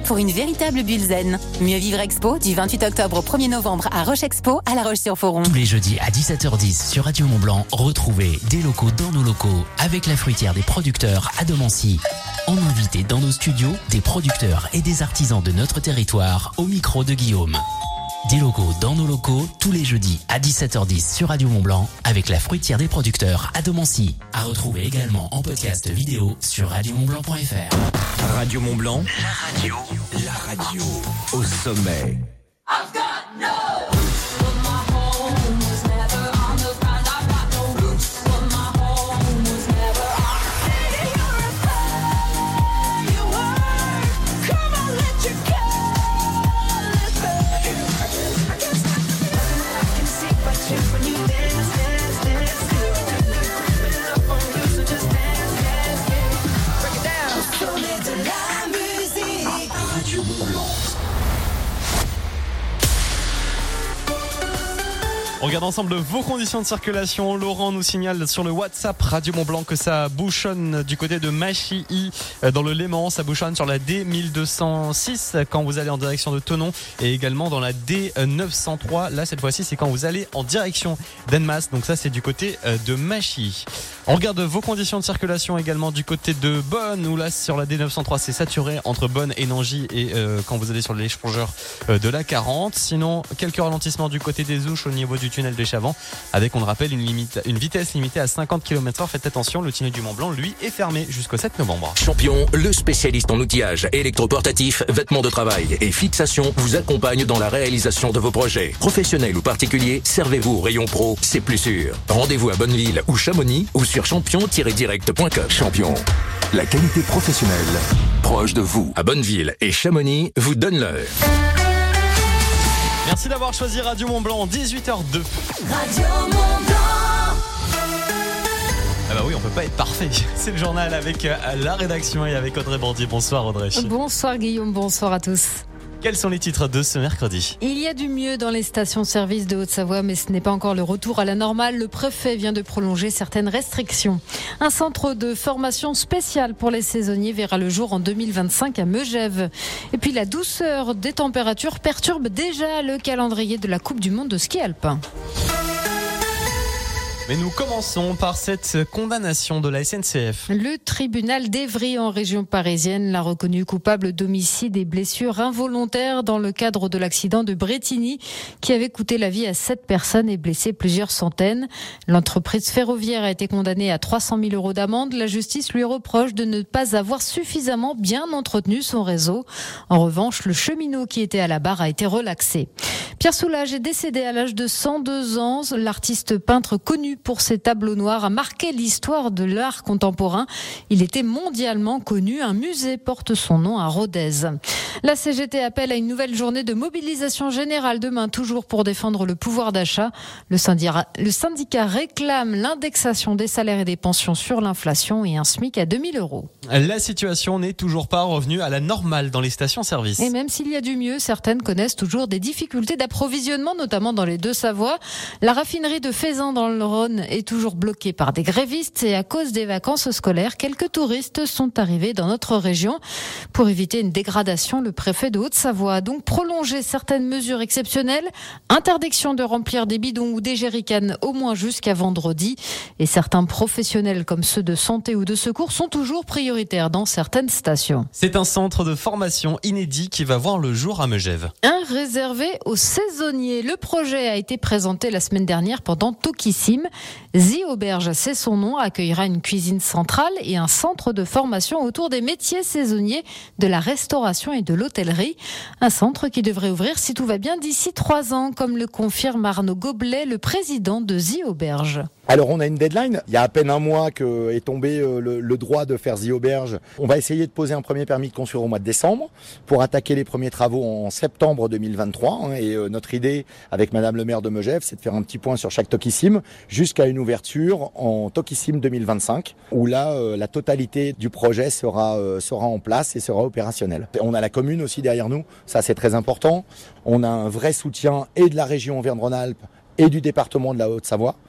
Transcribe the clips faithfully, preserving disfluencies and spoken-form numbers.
pour une véritable bulle zen. Mieux Vivre Expo du vingt-huit octobre au premier novembre à Roche Expo à La Roche-sur-Foron. Tous les jeudis à dix-sept heures dix sur Radio Mont-Blanc, retrouvez des locaux dans nos locaux avec la fruitière des producteurs à Domancy. En invité dans nos studios, des producteurs et des artisans de notre territoire au micro de Guillaume. Des locaux dans nos locaux, tous les jeudis à dix-sept heures dix sur Radio Mont-Blanc avec la fruitière des producteurs à Domancy. À retrouver également en podcast vidéo sur radio mont blanc point f r. Radio Mont-Blanc, la radio, la radio au sommet. I've got no On regarde ensemble vos conditions de circulation. Laurent nous signale sur le WhatsApp Radio Mont-Blanc que ça bouchonne du côté de Machy dans le Léman. Ça bouchonne sur la D mille deux cent six quand vous allez en direction de Thonon et également dans la D neuf cent trois. Là, cette fois-ci, c'est quand vous allez en direction d'Annemasse. Donc ça, c'est du côté de Machy. On regarde vos conditions de circulation également du côté de Bonne où là, sur la D neuf cent trois, c'est saturé entre Bonne et Nangy et euh, quand vous allez sur l'échangeur de la quarante. Sinon, quelques ralentissements du côté des Ouches au niveau du tunnel de Chavant avec, on le rappelle, une, limite, une vitesse limitée à cinquante kilomètres heure. Faites attention, le tunnel du Mont-Blanc, lui, est fermé jusqu'au sept novembre. Champion, le spécialiste en outillage électroportatif, vêtements de travail et fixation, vous accompagne dans la réalisation de vos projets. Professionnels ou particuliers, servez-vous au rayon pro, c'est plus sûr. Rendez-vous à Bonneville ou Chamonix ou sur champion tiret direct point com. Champion, la qualité professionnelle proche de vous. À Bonneville et Chamonix vous donne l'heure. Merci d'avoir choisi Radio Mont-Blanc, dix-huit heures deux. Radio Mont-Blanc. Ah bah oui, on peut pas être parfait. C'est le journal avec la rédaction et avec Audrey Bordier. Bonsoir Audrey. Bonsoir Guillaume, bonsoir à tous. Quels sont les titres de ce mercredi ? Il y a du mieux dans les stations-service de Haute-Savoie, mais ce n'est pas encore le retour à la normale. Le préfet vient de prolonger certaines restrictions. Un centre de formation spécial pour les saisonniers verra le jour en deux mille vingt-cinq à Megève. Et puis la douceur des températures perturbe déjà le calendrier de la Coupe du Monde de ski alpin. Mais nous commençons par cette condamnation de la S N C F. Le tribunal d'Évry en région parisienne l'a reconnu coupable d'homicide et blessures involontaires dans le cadre de l'accident de Brétigny qui avait coûté la vie à sept personnes et blessé plusieurs centaines. L'entreprise ferroviaire a été condamnée à trois cent mille euros d'amende. La justice lui reproche de ne pas avoir suffisamment bien entretenu son réseau. En revanche, le cheminot qui était à la barre a été relaxé. Pierre Soulages est décédé à l'âge de cent deux ans. L'artiste peintre connu pour ses tableaux noirs a marqué l'histoire de l'art contemporain. Il était mondialement connu. Un musée porte son nom à Rodez. La C G T appelle à une nouvelle journée de mobilisation générale demain, toujours pour défendre le pouvoir d'achat. Le syndicat, le syndicat réclame l'indexation des salaires et des pensions sur l'inflation et un SMIC à deux mille euros. La situation n'est toujours pas revenue à la normale dans les stations-service. Et même s'il y a du mieux, certaines connaissent toujours des difficultés d'approvisionnement, notamment dans les Deux-Savoie. La raffinerie de Faisan dans le Rhône est toujours bloquée par des grévistes et à cause des vacances scolaires, quelques touristes sont arrivés dans notre région. Pour éviter une dégradation, le préfet de Haute-Savoie a donc prolongé certaines mesures exceptionnelles. Interdiction de remplir des bidons ou des jerrycans au moins jusqu'à vendredi. Et certains professionnels comme ceux de santé ou de secours sont toujours prioritaires dans certaines stations. C'est un centre de formation inédit qui va voir le jour à Megève. Un réservé aux saisonniers. Le projet a été présenté la semaine dernière pendant Tokissim. The Auberge, c'est son nom, accueillera une cuisine centrale et un centre de formation autour des métiers saisonniers de la restauration et de l'hôtellerie. Un centre qui devrait ouvrir, si tout va bien, d'ici trois ans, comme le confirme Arnaud Goblet, le président de The Auberge. Alors on a une deadline, il y a à peine un mois que est tombé le, le droit de faire The Auberge. On va essayer de poser un premier permis de construire au mois de décembre pour attaquer les premiers travaux en septembre deux mille vingt-trois. Et notre idée avec Madame le maire de Megève, c'est de faire un petit point sur chaque Tokissim jusqu'à une ouverture en Tokissim deux mille vingt-cinq où là la totalité du projet sera, sera en place et sera opérationnelle. On a la commune aussi derrière nous, ça c'est très important. On a un vrai soutien et de la région Auvergne-Rhône-Alpes et du département de la Haute-Savoie.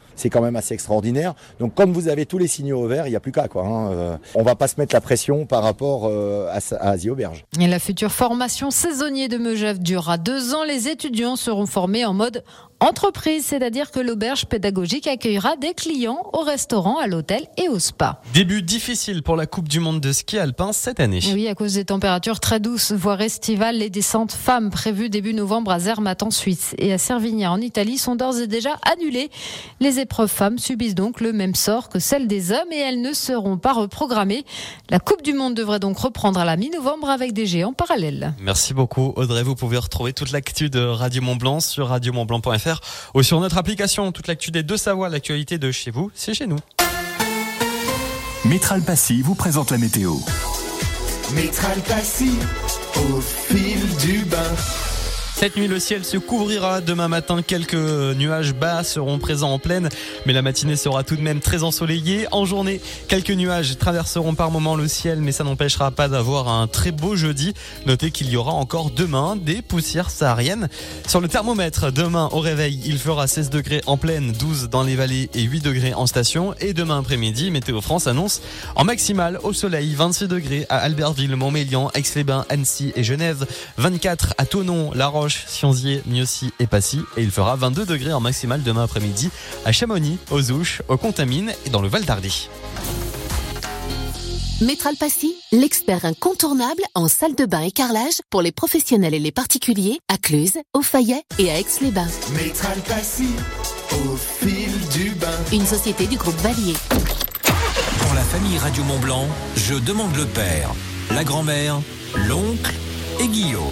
c'est quand même assez extraordinaire. Donc comme vous avez tous les signaux au vert, il n'y a plus qu'à quoi. Hein. Euh, on va pas se mettre la pression par rapport euh, à, à Asie Auberge. Et la future formation saisonnier de Megève durera deux ans. Les étudiants seront formés en mode entreprise, c'est-à-dire que l'auberge pédagogique accueillera des clients au restaurant, à l'hôtel et au spa. Début difficile pour la Coupe du Monde de ski alpin cette année. Oui, à cause des températures très douces, voire estivales, les descentes femmes prévues début novembre à Zermatt en Suisse et à Cervinia en Italie sont d'ores et déjà annulées. Les épreuves femmes subissent donc le même sort que celles des hommes et elles ne seront pas reprogrammées. La Coupe du Monde devrait donc reprendre à la mi-novembre avec des géants parallèles. Merci beaucoup Audrey, vous pouvez retrouver toute l'actu de Radio Mont-Blanc sur radio mont blanc point f r ou sur notre application. Toute l'actu des Deux-Savoie, l'actualité de chez vous, c'est chez nous. Métral Passy vous présente la météo. Métral Passy, au fil du bain. Cette nuit, le ciel se couvrira. Demain matin, quelques nuages bas seront présents en plaine, mais la matinée sera tout de même très ensoleillée. En journée, quelques nuages traverseront par moments le ciel, mais ça n'empêchera pas d'avoir un très beau jeudi. Notez qu'il y aura encore demain des poussières sahariennes. Sur le thermomètre, demain au réveil, il fera seize degrés en plaine, douze dans les vallées et huit degrés en station. Et demain après-midi, Météo France annonce en maximale au soleil vingt-six degrés à Albertville, Montmélian, Aix-les-Bains, Annecy et Genève, vingt-quatre à Thonon, La Roche, Sionzier, Mieuxy et Passy, et il fera vingt-deux degrés en maximale demain après-midi à Chamonix, aux Ouches, aux Contamines et dans le Val d'Ardy. Métral Passy, l'expert incontournable en salle de bain et carrelage pour les professionnels et les particuliers à Cluse, au Fayet et à Aix-les-Bains. Métral Passy, au fil du bain. Une société du groupe Valier. Pour la famille Radio Mont-Blanc, je demande le père, la grand-mère, l'oncle et Guillaume.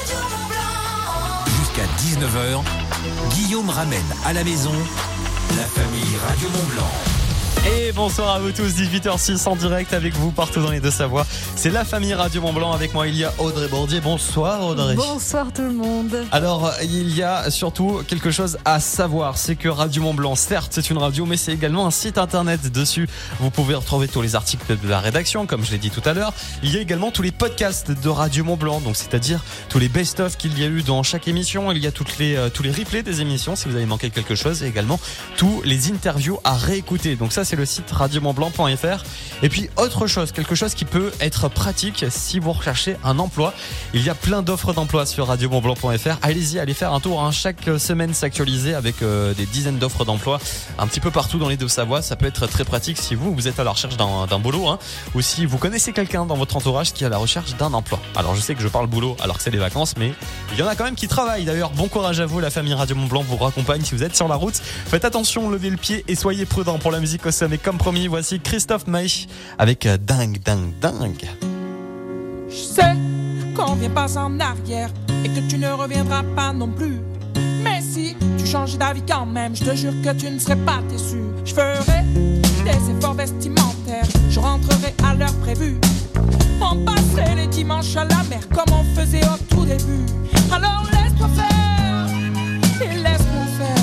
Jusqu'à dix-neuf heures, Guillaume ramène à la maison la famille Radio Mont-Blanc. Et bonsoir à vous tous, dix-huit heures six en direct avec vous partout dans les Deux-Savoie. C'est la famille Radio Mont-Blanc, avec moi il y a Audrey Bourdier. Bonsoir Audrey. Bonsoir tout le monde. Alors il y a surtout quelque chose à savoir, c'est que Radio Mont-Blanc, certes c'est une radio, mais c'est également un site internet. Dessus vous pouvez retrouver tous les articles de la rédaction, comme je l'ai dit tout à l'heure. Il y a également tous les podcasts de Radio Mont-Blanc, donc c'est-à-dire tous les best-of qu'il y a eu dans chaque émission. Il y a toutes les, euh, tous les replays des émissions si vous avez manqué quelque chose, et également tous les interviews à réécouter. Donc ça c'est le site radio mont blanc point f r. Et puis autre chose, quelque chose qui peut être pratique si vous recherchez un emploi. Il y a plein d'offres d'emploi sur radio mont blanc point f r. Allez-y, allez faire un tour, hein. Chaque semaine s'actualiser avec euh, des dizaines d'offres d'emploi un petit peu partout dans les Deux-Savoie. Ça peut être très pratique si vous, vous êtes à la recherche d'un, d'un boulot, hein, ou si vous connaissez quelqu'un dans votre entourage qui est à la recherche d'un emploi. Alors je sais que je parle boulot alors que c'est les vacances, mais il y en a quand même qui travaillent. D'ailleurs, bon courage à vous, la famille Radio Mont-Blanc vous raccompagne si vous êtes sur la route. Faites attention, levez le pied et soyez prudents. Pour la musique au sommet, comme promis, voici Christophe Maé avec Dingue, Dingue, Dingue. Je sais qu'on vient pas en arrière et que tu ne reviendras pas non plus. Mais si tu changes d'avis quand même, je te jure que tu ne serais pas déçu. Je ferai des efforts vestimentaires, je rentrerai à l'heure prévue. On passerait les dimanches à la mer comme on faisait au tout début. Alors laisse-moi faire et laisse-moi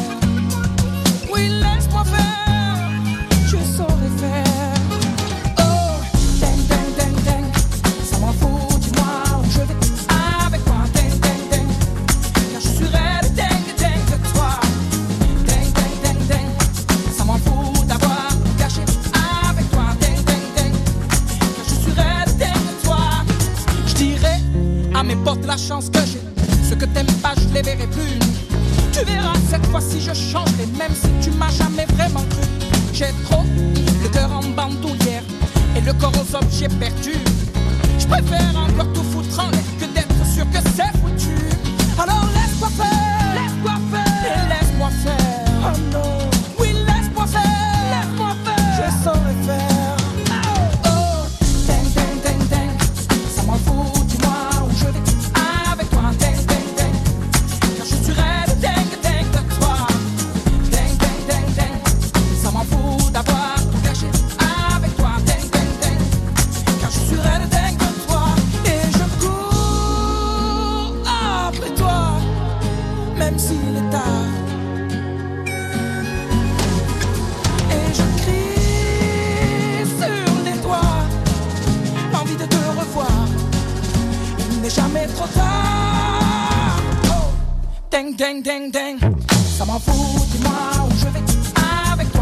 faire. Oui, laisse-moi faire, je saurai faire. Oh, ding, ding, ding, ding, ça m'en fout, dis-moi où je vais avec toi. Ding, ding, ding, car je suis raide, ding, ding de toi. Ding, ding, ding, ding, ça m'en fout d'avoir caché avec toi. Ding, ding, ding, car je suis raide, ding de toi. Je dirais à mes potes la chance que j'ai, ceux que t'aimes pas, je les verrai plus. Tu verras, cette fois-ci je changerai, même si tu m'as jamais vraiment cru. J'ai trop le cœur en bandoulière et le corps aux objets perdus. Je préfère encore tout foutre en l'air que d'être sûr que c'est foutu. Alors laisse-moi faire, laisse-moi faire, et laisse-moi faire. Oh non, oui laisse-moi faire, laisse-moi faire, je saurai faire. Oh, ding, ding, ding, ding, ça m'en fout, dis-moi où je vais avec toi. Ding, ding, ding, car je suis raide, ding, ding de toi. Ding, ding, ding, ding, ça m'en fout d'avoir tout caché avec toi. Ding, ding, ding, car je suis raide, ding de toi. Et je cours après toi, même s'il est tard. Et je crie sur les toits, l'envie de te revoir. Il n'est jamais trop tard. Oh, ding, ding, ding, ding, ça m'en fout, dis-moi où je vais avec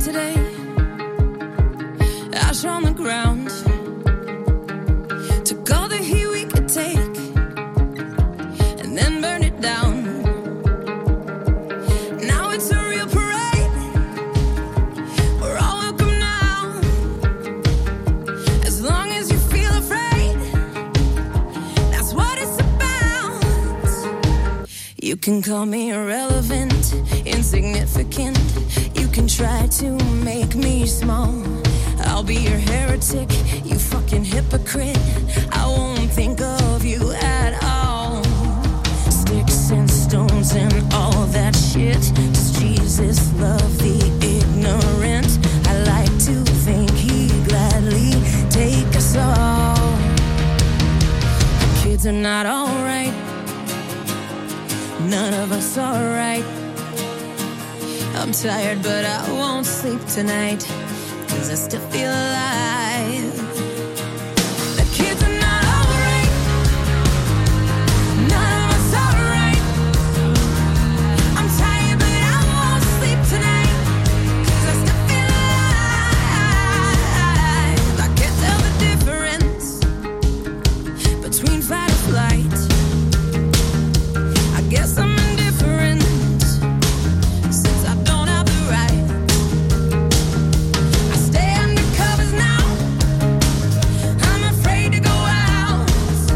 today. Ash on the ground. Took all the heat we could take and then burn it down. Now it's a real parade. We're all welcome now. As long as you feel afraid, that's what it's about. You can call me irrelevant, insignificant. You can try to make me small. I'll be your heretic, you fucking hypocrite. I won't think of you at all. Sticks and stones and all that shit. Does Jesus love the ignorant? I like to think he gladly take us all. The kids are not alright. None of us are right. I'm tired but I won't sleep tonight, 'cause I still feel alive. The kids are not alright. None of us are right. I'm tired but I won't sleep tonight, 'cause I still feel alive. I can't tell the difference between fight or flight. I guess I'm indifferent since I don't have the right. I stay under covers now. I'm afraid to go out.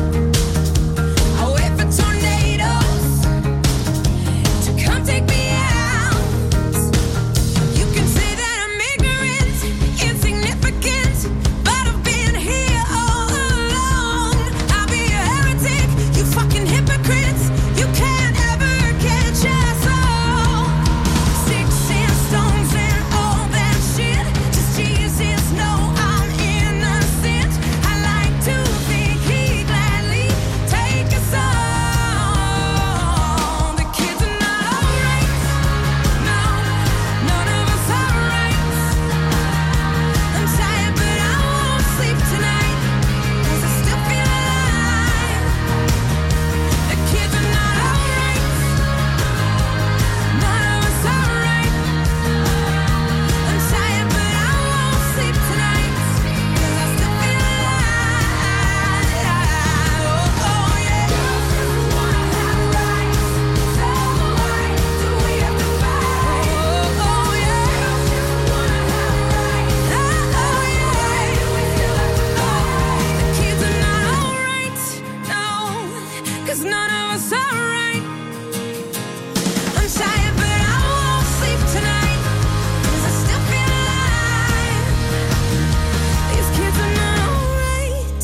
I wait for tornadoes to come take me out. You can say that I'm ignorant, insignificant, but I've been here all along. I'll be a heretic, you fucking hypocrites. You can't ever catch us all. Sticks and stones and all that shit. Just Jesus, no, I'm innocent. I like to think he gladly take us all. The kids are not alright. No, none of us are right. I'm tired but I won't sleep tonight, 'cause I still feel alive. The kids are not alright. None of us are right. I'm tired but I won't sleep tonight, 'cause I still feel alive. Oh, oh yeah. Wanna have rights. So why do we have to fight? Oh, oh yeah. Wanna have rights. Oh, oh yeah. We still have to fight. The kids are not alright. No, 'cause none of us are right. I'm tired but I won't sleep tonight, 'cause I still feel alive. These kids are not alright.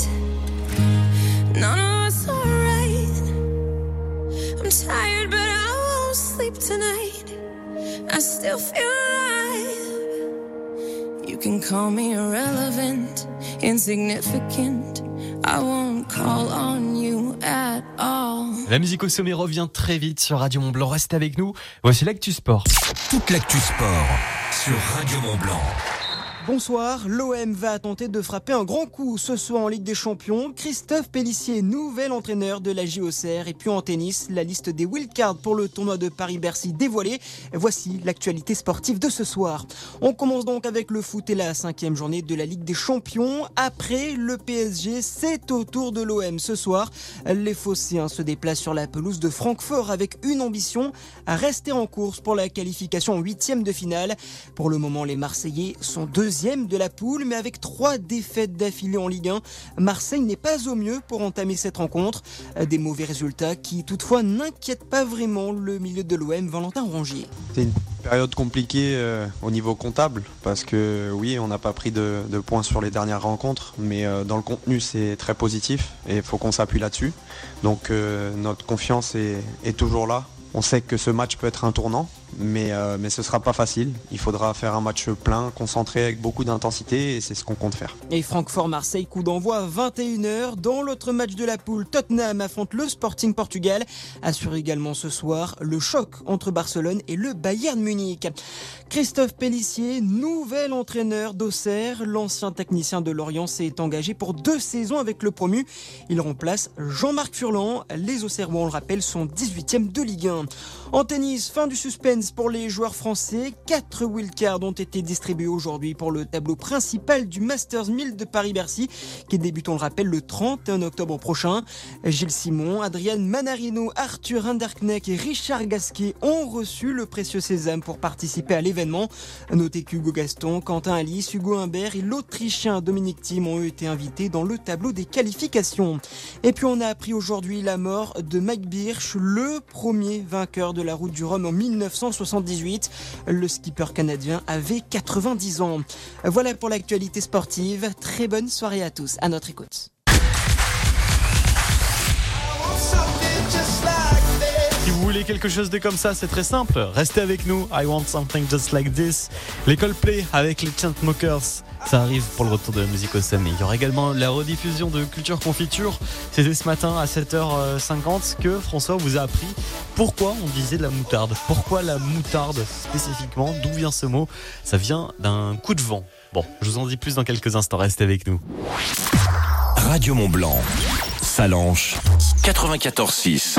None of us are right. I'm tired but I won't sleep tonight. I still feel alive. You can call me irrelevant, insignificant. I won't call on you at all. La musique au sommet revient très vite sur Radio Mont-Blanc. Restez avec nous. Voici l'actu sport. Toute l'actu sport sur Radio Mont-Blanc. Bonsoir, l'O M va tenter de frapper un grand coup ce soir en Ligue des Champions. Christophe Pélissier, nouvel entraîneur de la J O C R. Et puis en tennis, la liste des wildcards pour le tournoi de Paris-Bercy dévoilée. Voici l'actualité sportive de ce soir. On commence donc avec le foot et la cinquième journée de la Ligue des Champions. Après le P S G, c'est au tour de l'O M ce soir. Les Phocéens se déplacent sur la pelouse de Francfort avec une ambition, à rester en course pour la qualification en huitième de finale. Pour le moment, les Marseillais sont deuxième de la poule, mais avec trois défaites d'affilée en Ligue un, Marseille n'est pas au mieux pour entamer cette rencontre. Des mauvais résultats qui toutefois n'inquiètent pas vraiment le milieu de l'O M, Valentin Rongier. C'est une période compliquée euh, au niveau comptable, parce que oui, on n'a pas pris de, de points sur les dernières rencontres, mais euh, dans le contenu c'est très positif et il faut qu'on s'appuie là-dessus. Donc euh, notre confiance est, est toujours là. On sait que ce match peut être un tournant, mais, euh, mais ce ne sera pas facile. Il faudra faire un match plein, concentré avec beaucoup d'intensité, et c'est ce qu'on compte faire. Et Francfort-Marseille, coup d'envoi à vingt et une heures. Dans l'autre match de la poule, Tottenham affronte le Sporting Portugal. Assure également ce soir le choc entre Barcelone et le Bayern Munich. Christophe Pélissier, nouvel entraîneur d'Auxerre. L'ancien technicien de Lorient s'est engagé pour deux saisons avec le promu. Il remplace Jean-Marc Furlan. Les Auxerrois, on le rappelle, sont dix-huitième de Ligue un. En tennis, fin du suspense pour les joueurs français. Quatre wildcards ont été distribués aujourd'hui pour le tableau principal du Masters mille de Paris-Bercy, qui débute, on le rappelle, le trente et un octobre prochain. Gilles Simon, Adrian Manarino, Arthur Hinderknecht et Richard Gasquet ont reçu le précieux sésame pour participer à l'événement. Notez qu'Hugo Gaston, Quentin Alice, Hugo Humbert et l'Autrichien Dominique Thiem ont été invités dans le tableau des qualifications. Et puis on a appris aujourd'hui la mort de Mike Birch, le premier vainqueur de la Route du Rhum en mille neuf cent soixante-dix-huit. Le skipper canadien avait quatre-vingt-dix ans. Voilà pour l'actualité sportive. Très bonne soirée à tous. À notre écoute. Si vous voulez quelque chose de comme ça, c'est très simple. Restez avec nous. I want something just like this. Les Coldplay avec les Chainsmokers. Ça arrive pour le retour de la musique au sommet. Il y aura également la rediffusion de Culture Confiture. C'était ce matin à sept heures cinquante que François vous a appris pourquoi on disait de la moutarde. Pourquoi la moutarde spécifiquement? D'où vient ce mot? Ça vient d'un coup de vent. Bon, je vous en dis plus dans quelques instants. Restez avec nous. Radio Mont-Blanc, Salanches, quatre-vingt-quatorze six.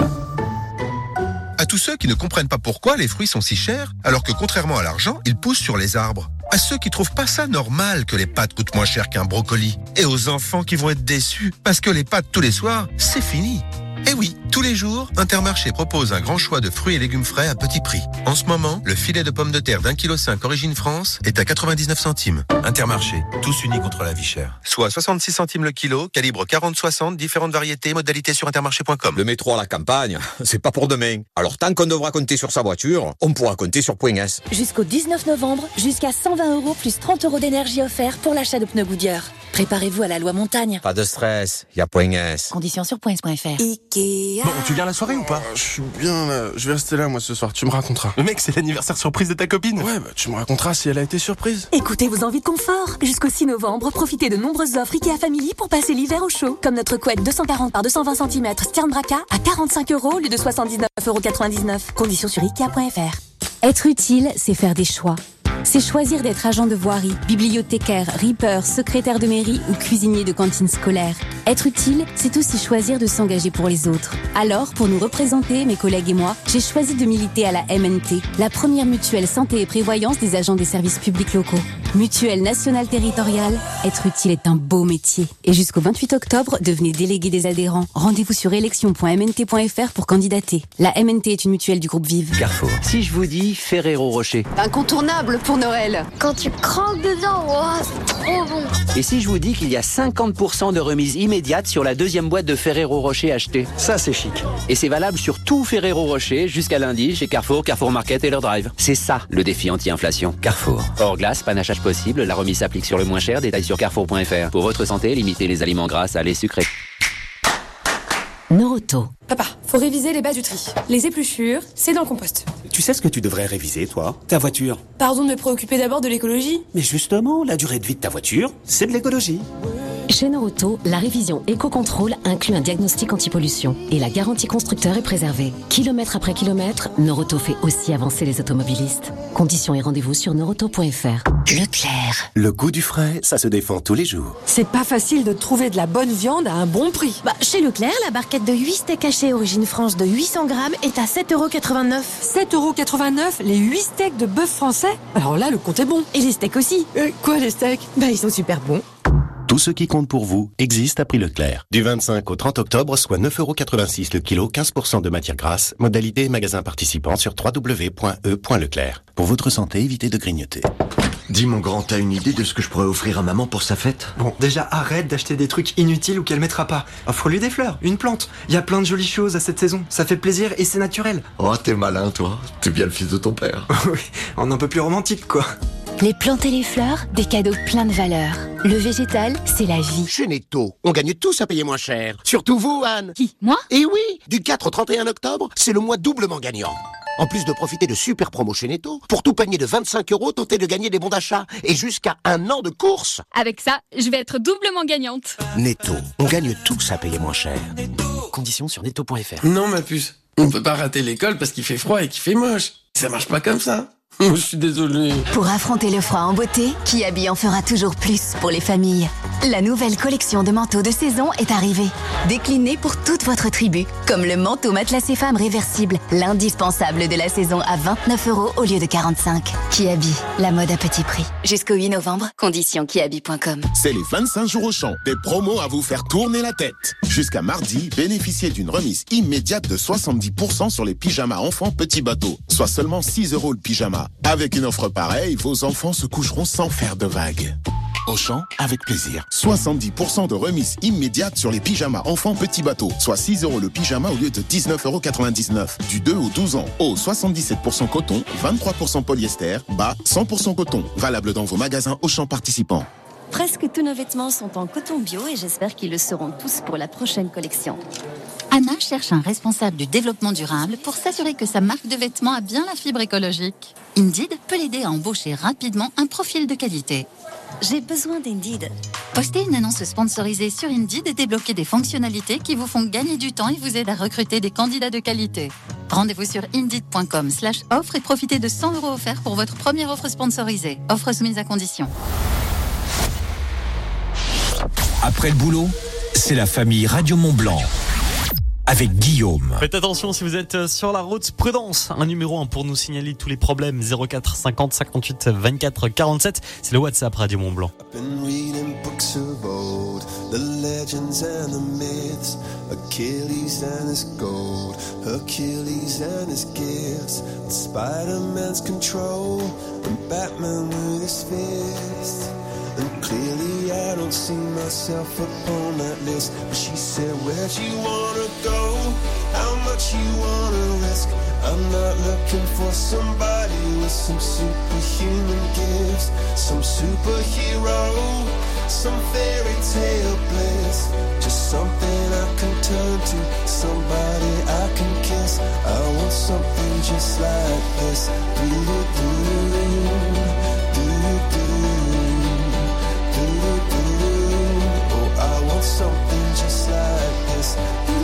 À tous ceux qui ne comprennent pas pourquoi les fruits sont si chers, alors que contrairement à l'argent, ils poussent sur les arbres. À ceux qui trouvent pas ça normal que les pâtes coûtent moins cher qu'un brocoli. Et aux enfants qui vont être déçus parce que les pâtes tous les soirs, c'est fini. Eh oui, tous les jours, Intermarché propose un grand choix de fruits et légumes frais à petit prix. En ce moment, le filet de pommes de terre d'un virgule cinq kg Origine France est à quatre-vingt-dix-neuf centimes. Intermarché, tous unis contre la vie chère. Soit soixante-six centimes le kilo, calibre quarante soixante, différentes variétés, modalités sur intermarché point com. Le métro à la campagne, c'est pas pour demain. Alors tant qu'on devra compter sur sa voiture, on pourra compter sur Point S. Jusqu'au dix-neuf novembre, jusqu'à cent vingt euros plus trente euros d'énergie offert pour l'achat de pneus Goodyear. Préparez-vous à la loi montagne. Pas de stress, y a Point S. Conditions sur points point f r. Ikea. Bon, tu viens à la soirée ou pas? Je suis bien là, je vais rester là moi ce soir, tu me raconteras. Le mec, c'est l'anniversaire surprise de ta copine. Ouais, bah tu me raconteras si elle a été surprise. Écoutez vos envies de confort. Jusqu'au six novembre, profitez de nombreuses offres Ikea Family pour passer l'hiver au chaud. Comme notre couette deux cent quarante par deux cent vingt centimètres Stern Braca à quarante-cinq euros au lieu de soixante-dix-neuf euros quatre-vingt-dix-neuf. Conditions sur ikea point f r. Être utile, c'est faire des choix. C'est choisir d'être agent de voirie, bibliothécaire, ripper, secrétaire de mairie ou cuisinier de cantine scolaire. Être utile, c'est aussi choisir de s'engager pour les autres. Alors, pour nous représenter, mes collègues et moi, j'ai choisi de militer à la M N T, la première mutuelle santé et prévoyance des agents des services publics locaux. Mutuelle nationale territoriale, être utile est un beau métier. Et jusqu'au vingt-huit octobre, devenez délégué des adhérents. Rendez-vous sur élection point m n t point f r pour candidater. La M N T est une mutuelle du groupe Vive. Carrefour. Si je vous dis Ferrero Rocher. Incontournable pour Noël. Quand tu croques dedans, oh, c'est trop bon. Et si je vous dis qu'il y a cinquante pour cent de remise immédiate sur la deuxième boîte de Ferrero Rocher achetée? Ça, c'est chic. Et c'est valable sur tout Ferrero Rocher jusqu'à lundi chez Carrefour, Carrefour Market et leur Drive. C'est ça, le défi anti-inflation. Carrefour. Hors glace, panachage possible, la remise s'applique sur le moins cher, détail sur carrefour point f r. Pour votre santé, limitez les aliments gras, salés, sucrés. Noroto. Papa, faut réviser les bas du tri. Les épluchures, c'est dans le compost. Tu sais ce que tu devrais réviser, toi? Ta voiture. Pardon de me préoccuper d'abord de l'écologie. Mais justement, la durée de vie de ta voiture, c'est de l'écologie. Chez Noroto, la révision Eco-Control inclut un diagnostic anti-pollution et la garantie constructeur est préservée. Kilomètre après kilomètre, Noroto fait aussi avancer les automobilistes. Conditions et rendez-vous sur noroto point f r. Leclerc. Le goût du frais, ça se défend tous les jours. C'est pas facile de trouver de la bonne viande à un bon prix. Bah, chez Leclerc, la barquette de huit steaks hachés Origine France de huit cents grammes est à sept euros quatre-vingt-neuf. sept euros quatre-vingt-neuf, les huit steaks de bœuf français? Alors là, le compte est bon. Et les steaks aussi. Euh, quoi les steaks? Bah, ils sont super bons. Tout ce qui compte pour vous existe à prix Leclerc. Du vingt-cinq au trente octobre, soit neuf euros quatre-vingt-six le kilo, quinze pour cent de matière grasse. Modalité magasin participant sur w w w point e point leclerc. Pour votre santé, évitez de grignoter. Dis mon grand, t'as une idée de ce que je pourrais offrir à maman pour sa fête? Bon, déjà arrête d'acheter des trucs inutiles ou qu'elle mettra pas. Offre-lui des fleurs, une plante. Il y a plein de jolies choses à cette saison. Ça fait plaisir et c'est naturel. Oh, t'es malin, toi. T'es bien le fils de ton père. Oui, on est un peu plus romantique, quoi. Les plantes et les fleurs, des cadeaux pleins de valeur. Le végétal, c'est la vie. Chez Netto, on gagne tous à payer moins cher. Surtout vous, Anne. Qui, moi? Eh oui, du quatre au trente et un octobre, c'est le mois doublement gagnant. En plus de profiter de super promos chez Netto, pour tout panier de vingt-cinq euros, tentez de gagner des bons d'achat et jusqu'à un an de course. Avec ça, je vais être doublement gagnante. Netto, on gagne tous à payer moins cher. Conditions sur netto point f r. Non, ma puce, on peut pas rater l'école parce qu'il fait froid et qu'il fait moche. Ça marche pas comme ça. Je suis désolé. Pour affronter le froid en beauté, Kiabi en fera toujours plus pour les familles. La nouvelle collection de manteaux de saison est arrivée. Déclinée pour toute votre tribu, comme le manteau matelassé femme réversible, l'indispensable de la saison à vingt-neuf euros au lieu de quarante-cinq. Kiabi, la mode à petit prix. Jusqu'au huit novembre, conditions kiabi point com. C'est les vingt-cinq jours Auchan. Des promos à vous faire tourner la tête. Jusqu'à mardi, bénéficiez d'une remise immédiate de soixante-dix pour cent sur les pyjamas enfants petits bateaux, soit seulement six euros le pyjama. Avec une offre pareille, vos enfants se coucheront sans faire de vagues. Auchan, avec plaisir. soixante-dix pour cent de remise immédiate sur les pyjamas enfants petits bateaux, soit six euros le pyjama au lieu de dix-neuf euros quatre-vingt-dix-neuf. Du deux au douze ans. Haut, soixante-dix-sept pour cent coton, vingt-trois pour cent polyester. Bas, cent pour cent coton. Valable dans vos magasins Auchan participants. Presque tous nos vêtements sont en coton bio et j'espère qu'ils le seront tous pour la prochaine collection. Anna cherche un responsable du développement durable pour s'assurer que sa marque de vêtements a bien la fibre écologique. Indeed peut l'aider à embaucher rapidement un profil de qualité. J'ai besoin d'Indeed. Postez une annonce sponsorisée sur Indeed et débloquez des fonctionnalités qui vous font gagner du temps et vous aident à recruter des candidats de qualité. Rendez-vous sur indeed point com slash offre et profitez de cent euros offerts pour votre première offre sponsorisée. Offre soumise à condition. Après le boulot, c'est la famille Radio Mont-Blanc. Avec Guillaume. Faites attention si vous êtes sur la route, prudence. Un numéro un pour nous signaler tous les problèmes. zéro quatre cinquante cinquante-huit vingt-quatre quarante-sept. C'est le WhatsApp Radio Mont-Blanc. Been reading books of old, the legends and the myths, Achilles and his gold, Hercules and his gifts, Spider-Man's control, and Batman with his fists. And clearly I don't see myself upon that list. But she said, where'd you wanna go? How much you wanna risk? I'm not looking for somebody with some superhuman gifts, some superhero, some fairy tale bliss. Just something I can turn to, somebody I can kiss. I want something just like this. Do do do do do do. Oh, I want something just like this.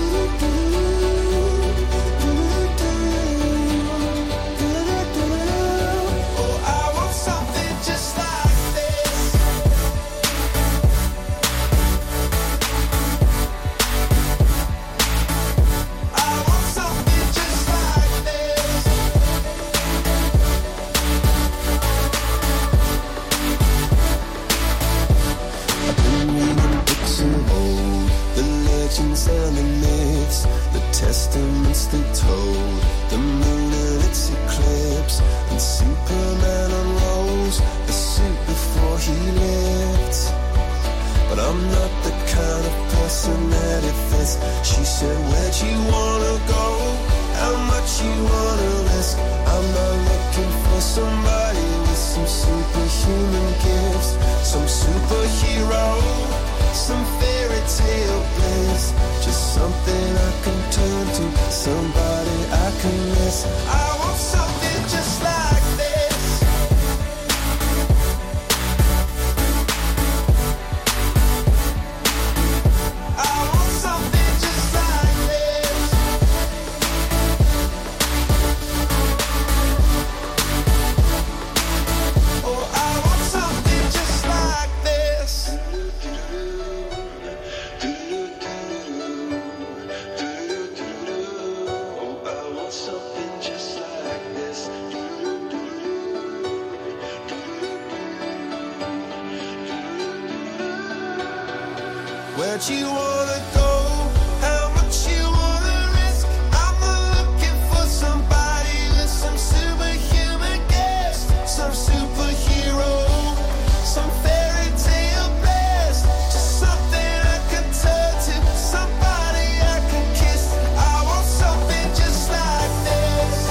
Oh, I want something just like this. I want something just like this. I've been reading books of old, the legends and the myths, the testaments they told, the moon and its eclipse, and Superman unrolls the suit before he lived. But I'm not the kind of person that it fits. She said, where'd you wanna go? How much you wanna risk? I'm not looking for somebody with some superhuman gifts, some superhero, some fairy tale bliss. Just something I can turn to, somebody I can miss. I want something just like this. I want something just like this. Oh, I want something just like this. Oh, I want something just like this. Where'd you wanna go? How much you wanna risk? I'm not looking for somebody with some superhuman gifts, some superhero, some fairy tale bliss. Just something I can turn to, somebody I can kiss. I want something just like this.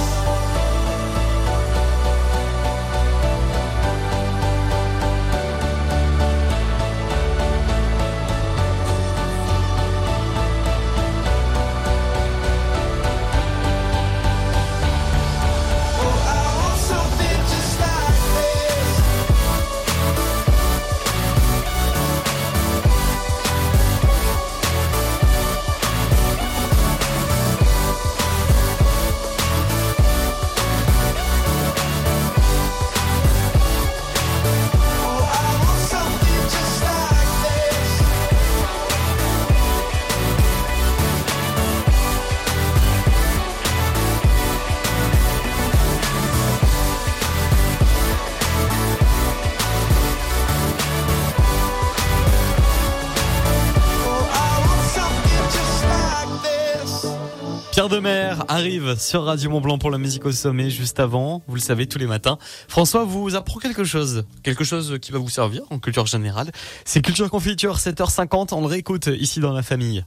Pierre Demer arrive sur Radio Mont-Blanc pour la musique au sommet juste avant. Vous le savez, tous les matins. François vous apprend quelque chose. Quelque chose qui va vous servir en culture générale. C'est Culture Confiture, sept heures cinquante. On le réécoute ici dans la famille.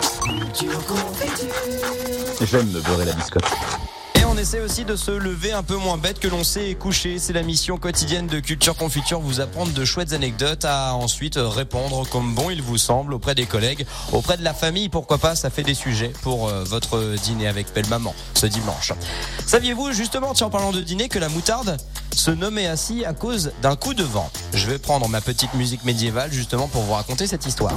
J'aime me beurrer la biscotte. Et on essaie aussi de se lever un peu moins bête que l'on s'est couché. C'est la mission quotidienne de Culture Confiture, vous apprendre de chouettes anecdotes à ensuite répondre comme bon il vous semble auprès des collègues, auprès de la famille, pourquoi pas, ça fait des sujets pour euh, votre dîner avec belle maman ce dimanche. Saviez-vous justement, tiens, en parlant de dîner, que la moutarde se nommait ainsi à cause d'un coup de vent? Je vais prendre ma petite musique médiévale justement pour vous raconter cette histoire.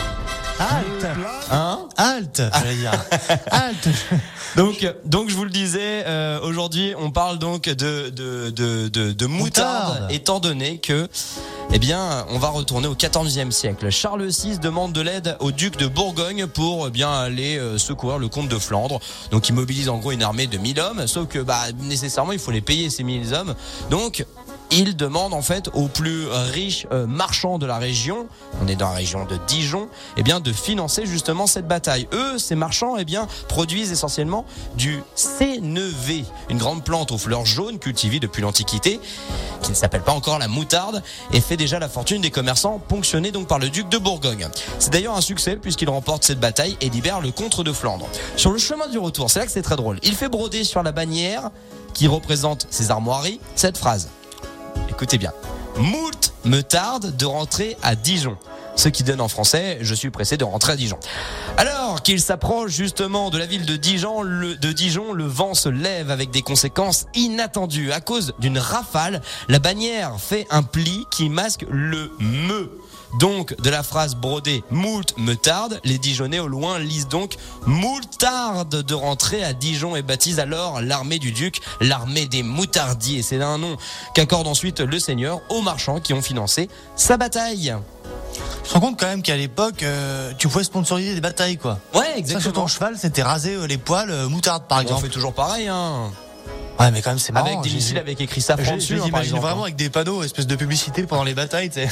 Halte. Hein? Halte, j'allais dire. Halte. Donc, donc je vous le disais, euh, aujourd'hui on parle donc de de de de, de moutarde, moutarde, étant donné que, eh bien, on va retourner au quatorzième siècle. Charles six demande de l'aide au duc de Bourgogne pour eh bien aller euh, secourir le comte de Flandre. Donc il mobilise en gros une armée de mille hommes, sauf que bah nécessairement il faut les payer ces mille hommes. Donc il demande en fait aux plus riches euh, marchands de la région, on est dans la région de Dijon, eh bien de financer justement cette bataille. Eux, ces marchands, eh bien produisent essentiellement du sénévé, une grande plante aux fleurs jaunes cultivée depuis l'Antiquité, qui ne s'appelle pas encore la moutarde et fait déjà la fortune des commerçants ponctionnés donc par le duc de Bourgogne. C'est d'ailleurs un succès puisqu'il remporte cette bataille et libère le comte de Flandre. Sur le chemin du retour, c'est là que c'est très drôle. Il fait broder sur la bannière qui représente ses armoiries cette phrase. Écoutez bien. Moult me tarde de rentrer à Dijon. Ce qui donne en français, je suis pressé de rentrer à Dijon. Alors qu'il s'approche justement de la ville de Dijon, le, de Dijon, le vent se lève avec des conséquences inattendues. À cause d'une rafale, la bannière fait un pli qui masque le me. Donc, de la phrase brodée « moult me tarde », les Dijonnais au loin lisent donc « moutarde de rentrer à Dijon » et baptisent alors l'armée du duc, l'armée des moutardiers. C'est un nom qu'accorde ensuite le seigneur aux marchands qui ont financé sa bataille. Je te rends compte quand même qu'à l'époque, euh, tu pouvais sponsoriser des batailles, quoi. Ouais, exactement. Ça, sur ton cheval, c'était raser euh, les poils euh, moutarde, par exemple. On fait toujours pareil, hein. Ouais, mais quand même, c'est marrant. Avec des missiles j'ai... avec écrit safran dessus, hein, j'imagine vraiment avec des panneaux, espèce de publicité pendant les batailles, tu sais.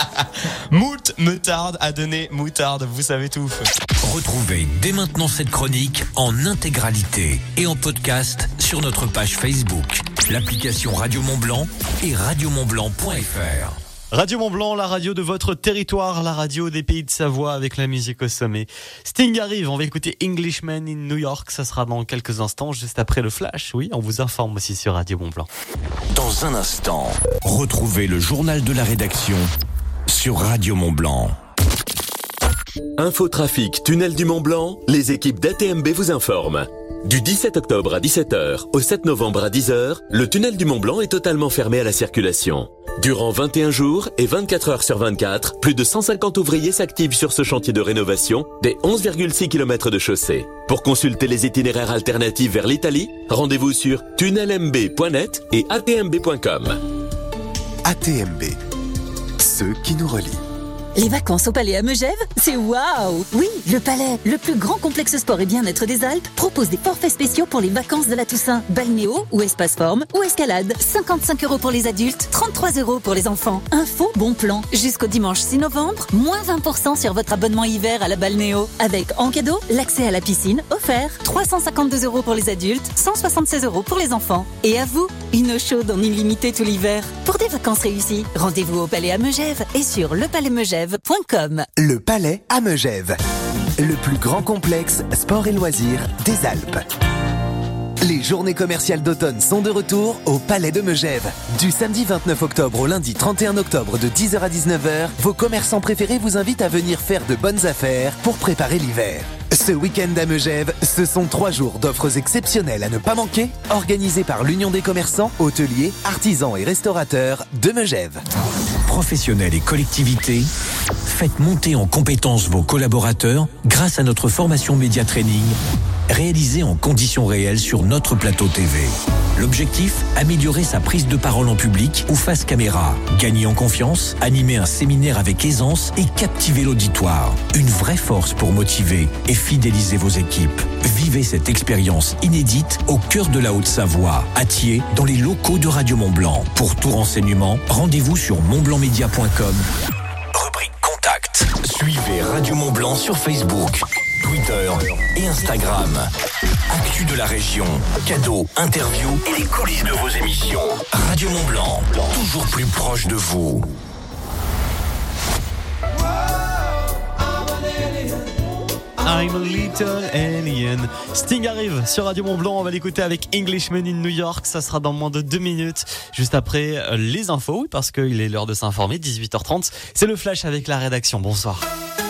Moult me tarde à donner moutarde, vous savez tout. Retrouvez dès maintenant cette chronique en intégralité et en podcast sur notre page Facebook, l'application Radio Mont-Blanc et radio mont blanc point f r. Radio Mont-Blanc, la radio de votre territoire, la radio des pays de Savoie avec la musique au sommet. Sting arrive, on va écouter Englishman in New York, ça sera dans quelques instants, juste après le flash. Oui, on vous informe aussi sur Radio Mont-Blanc. Dans un instant, retrouvez le journal de la rédaction sur Radio Mont-Blanc. Infotrafic, tunnel du Mont-Blanc, les équipes d'A T M B vous informent. Du dix-sept octobre à dix-sept heures au sept novembre à dix heures, le tunnel du Mont-Blanc est totalement fermé à la circulation. Durant vingt et un jours et vingt-quatre heures sur vingt-quatre, plus de cent cinquante ouvriers s'activent sur ce chantier de rénovation des onze virgule six kilomètres de chaussée. Pour consulter les itinéraires alternatifs vers l'Italie, rendez-vous sur tunnel m b point net et a t m b point com. A T M B, ceux qui nous relient. Les vacances au Palais à Megève, c'est waouh! Oui, le Palais, le plus grand complexe sport et bien-être des Alpes, propose des forfaits spéciaux pour les vacances de la Toussaint. Balnéo ou espace forme ou escalade. cinquante-cinq euros pour les adultes, trente-trois euros pour les enfants. Info, bon plan. Jusqu'au dimanche six novembre, moins vingt pour cent sur votre abonnement hiver à la Balnéo. Avec en cadeau, l'accès à la piscine offert. trois cent cinquante-deux euros pour les adultes, cent soixante-seize euros pour les enfants. Et à vous, une eau chaude en illimité tout l'hiver. Pour des vacances réussies, rendez-vous au Palais à Megève et sur le palais megève point com. Le Palais à Megève, le plus grand complexe sport et loisirs des Alpes. Les journées commerciales d'automne sont de retour au Palais de Megève. Du samedi vingt-neuf octobre au lundi trente et un octobre de dix heures à dix-neuf heures, vos commerçants préférés vous invitent à venir faire de bonnes affaires pour préparer l'hiver. Ce week-end à Megève, ce sont trois jours d'offres exceptionnelles à ne pas manquer, organisés par l'Union des commerçants, hôteliers, artisans et restaurateurs de Megève. Professionnels et collectivités, faites monter en compétences vos collaborateurs grâce à notre formation Média Training, réalisée en conditions réelles sur notre plateau T V. L'objectif, améliorer sa prise de parole en public ou face caméra, gagner en confiance, animer un séminaire avec aisance et captiver l'auditoire. Une vraie force pour motiver et fidéliser vos équipes. Vivez cette expérience inédite au cœur de la Haute-Savoie, à Thiers, dans les locaux de Radio Mont-Blanc. Pour tout renseignement, rendez-vous sur mont blanc média point com. Rubrique Contact. Suivez Radio Mont-Blanc sur Facebook. Twitter et Instagram. Actu de la région, cadeaux, interviews et les coulisses de vos émissions. Radio Mont-Blanc, toujours plus proche de vous. I'm a little alien. Sting arrive sur Radio Mont-Blanc. On va l'écouter avec Englishman in New York. Ça sera dans moins de deux minutes. Juste après les infos, parce qu'il est l'heure de s'informer. dix-huit heures trente. C'est le flash avec la rédaction. Bonsoir.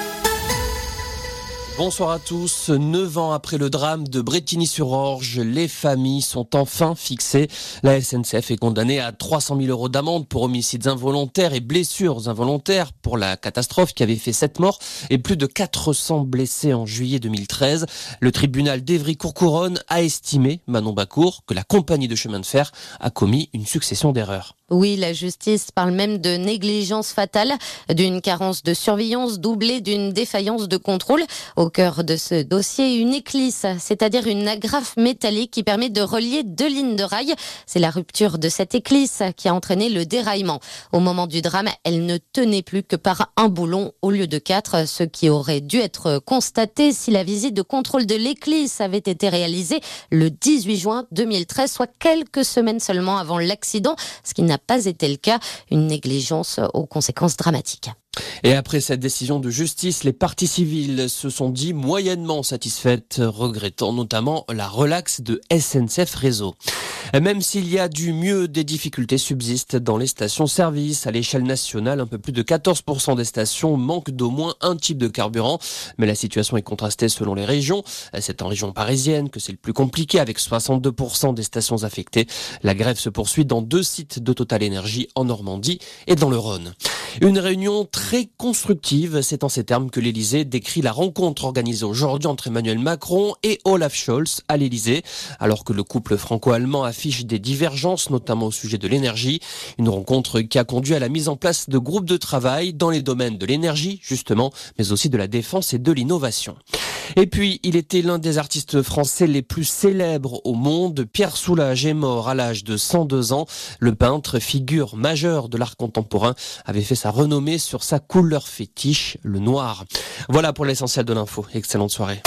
Bonsoir à tous. Neuf ans après le drame de Brétigny-sur-Orge, les familles sont enfin fixées. La S N C F est condamnée à trois cent mille euros d'amende pour homicides involontaires et blessures involontaires pour la catastrophe qui avait fait sept morts et plus de quatre cents blessés en juillet deux mille treize. Le tribunal d'Évry-Courcouronnes a estimé, Manon Bacour, que la compagnie de chemin de fer a commis une succession d'erreurs. Oui, la justice parle même de négligence fatale, d'une carence de surveillance doublée d'une défaillance de contrôle. Au cœur de ce dossier, une éclisse, c'est-à-dire une agrafe métallique qui permet de relier deux lignes de rail. C'est la rupture de cette éclisse qui a entraîné le déraillement. Au moment du drame, elle ne tenait plus que par un boulon au lieu de quatre, ce qui aurait dû être constaté si la visite de contrôle de l'éclisse avait été réalisée le dix-huit juin deux mille treize, soit quelques semaines seulement avant l'accident, ce qui n'a pas été le cas, une négligence aux conséquences dramatiques. Et après cette décision de justice, les parties civiles se sont dit moyennement satisfaites, regrettant notamment la relaxe de S N C F Réseau. Même s'il y a du mieux, des difficultés subsistent dans les stations-service. À l'échelle nationale, un peu plus de quatorze pour cent des stations manquent d'au moins un type de carburant. Mais la situation est contrastée selon les régions. C'est en région parisienne que c'est le plus compliqué, avec soixante-deux pour cent des stations affectées. La grève se poursuit dans deux sites de Total Énergie, en Normandie et dans le Rhône. Une réunion très constructive, c'est en ces termes que l'Elysée décrit la rencontre organisée aujourd'hui entre Emmanuel Macron et Olaf Scholz à l'Elysée, alors que le couple franco-allemand affiche des divergences, notamment au sujet de l'énergie. Une rencontre qui a conduit à la mise en place de groupes de travail dans les domaines de l'énergie, justement, mais aussi de la défense et de l'innovation. Et puis, il était l'un des artistes français les plus célèbres au monde. Pierre Soulages est mort à l'âge de cent deux ans. Le peintre, figure majeure de l'art contemporain, avait fait sa renommée sur sa couleur fétiche, le noir. Voilà pour l'essentiel de l'info. Excellente soirée.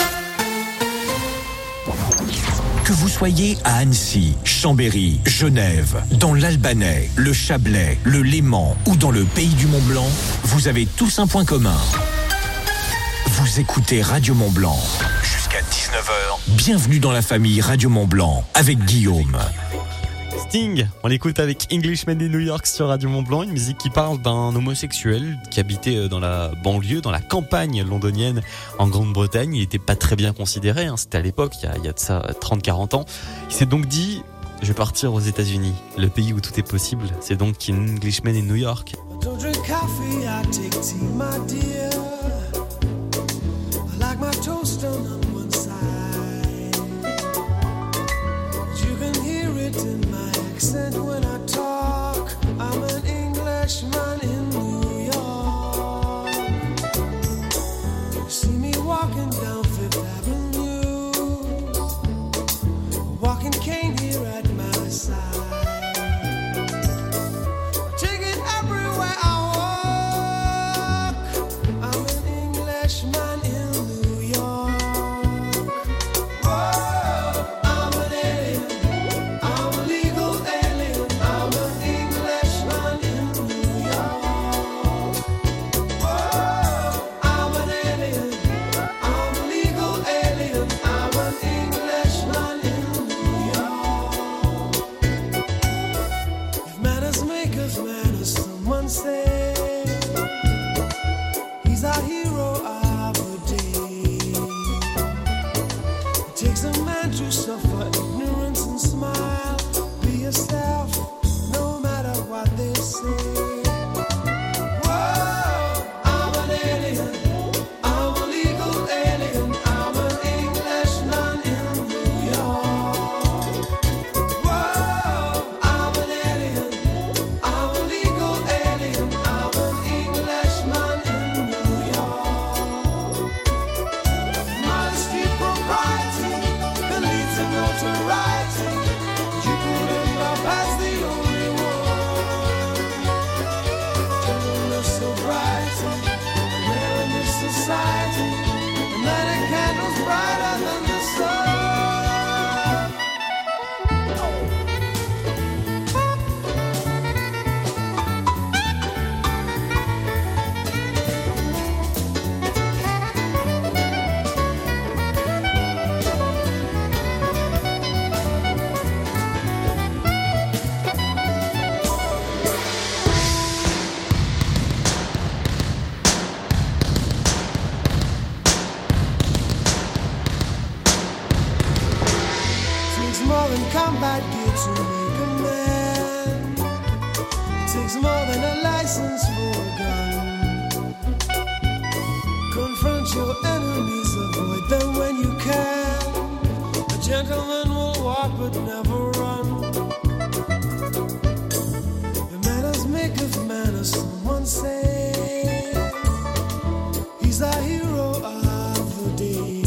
Que vous soyez à Annecy, Chambéry, Genève, dans l'Albanais, le Chablais, le Léman ou dans le pays du Mont-Blanc, vous avez tous un point commun. Vous écoutez Radio Mont-Blanc. Jusqu'à dix-neuf heures. Bienvenue dans la famille Radio Mont-Blanc avec Guillaume. Sting, on l'écoute avec Englishman in New York sur Radio Mont-Blanc, une musique qui parle d'un homosexuel qui habitait dans la banlieue, dans la campagne londonienne en Grande-Bretagne. Il était pas très bien considéré, hein. C'était à l'époque, il y a, il y a de ça trente à quarante ans. Il s'est donc dit, je vais partir aux États-Unis, le pays où tout est possible. C'est donc Englishman in New York. Don't drink coffee, I take tea, my dear. I like my toast on one side. You can hear it in my accent when I talk. I'm an Englishman in New York. You see me walking down Fifth Avenue, walking cane here at my side. Take it everywhere I walk. I'm an Englishman in New York. Whoa, I'm an alien. I'm a legal alien. I'm an Englishman in New York. Whoa, I'm an alien. I'm a legal alien. I'm an Englishman in New York. If manners make us manners, someone say he's our hero of the day. It takes a man to suffer ignorance and smile. Be yourself, no matter what they say. Whoa, I'm an alien. I'm a legal alien. I'm an Englishman in New York. Whoa, I'm an alien. I'm a legal alien. your enemies, avoid them when you can. A gentleman will walk but never run. The manners maketh manners, someone say. He's a hero of the day.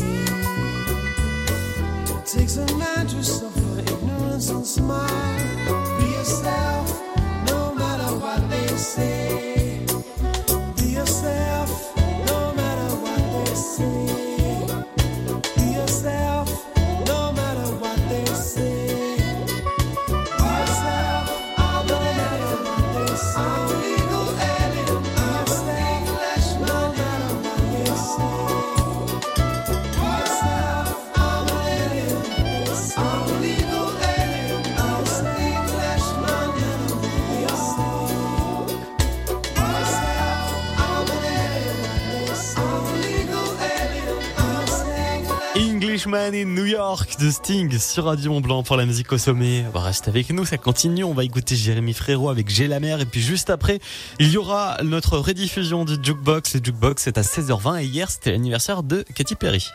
It takes a man to suffer ignorance and smile. Be yourself, no matter what they say. Be yourself, no matter what they say. Be yourself, no matter what they say. Be yourself, no matter what they say. I'm a legal alien, I'm a English, no matter what they say. Be yourself, I'm an alien, I'm a legal alien, I'm a English, no matter what they say. Be yourself, I'm an alien, I'm a legal alien, I'm a English. Englishman in New York de Sting sur Radio Mont Blanc pour la musique au sommet. Bah, reste avec nous, ça continue. On va écouter Jérémy Frérot avec J'ai la mer. Et puis juste après, il y aura notre rediffusion du Jukebox. Le Jukebox, c'est à seize heures vingt. Et hier, c'était l'anniversaire de Katy Perry.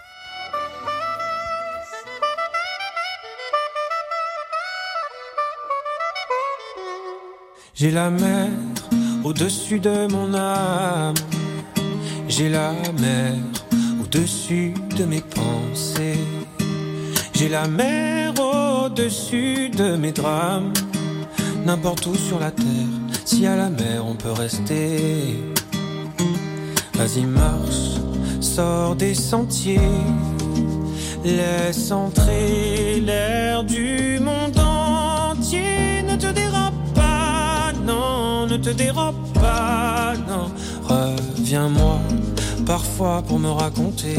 J'ai la mer au-dessus de mon âme. J'ai la mer au-dessus de mes pensées. J'ai la mer au-dessus de mes drames. N'importe où sur la terre, si à la mer on peut rester. Vas-y marche, sors des sentiers. Laisse entrer l'air du monde entier. Ne te dérobe pas, non, ne te dérobe pas, non. Reviens-moi parfois pour me raconter.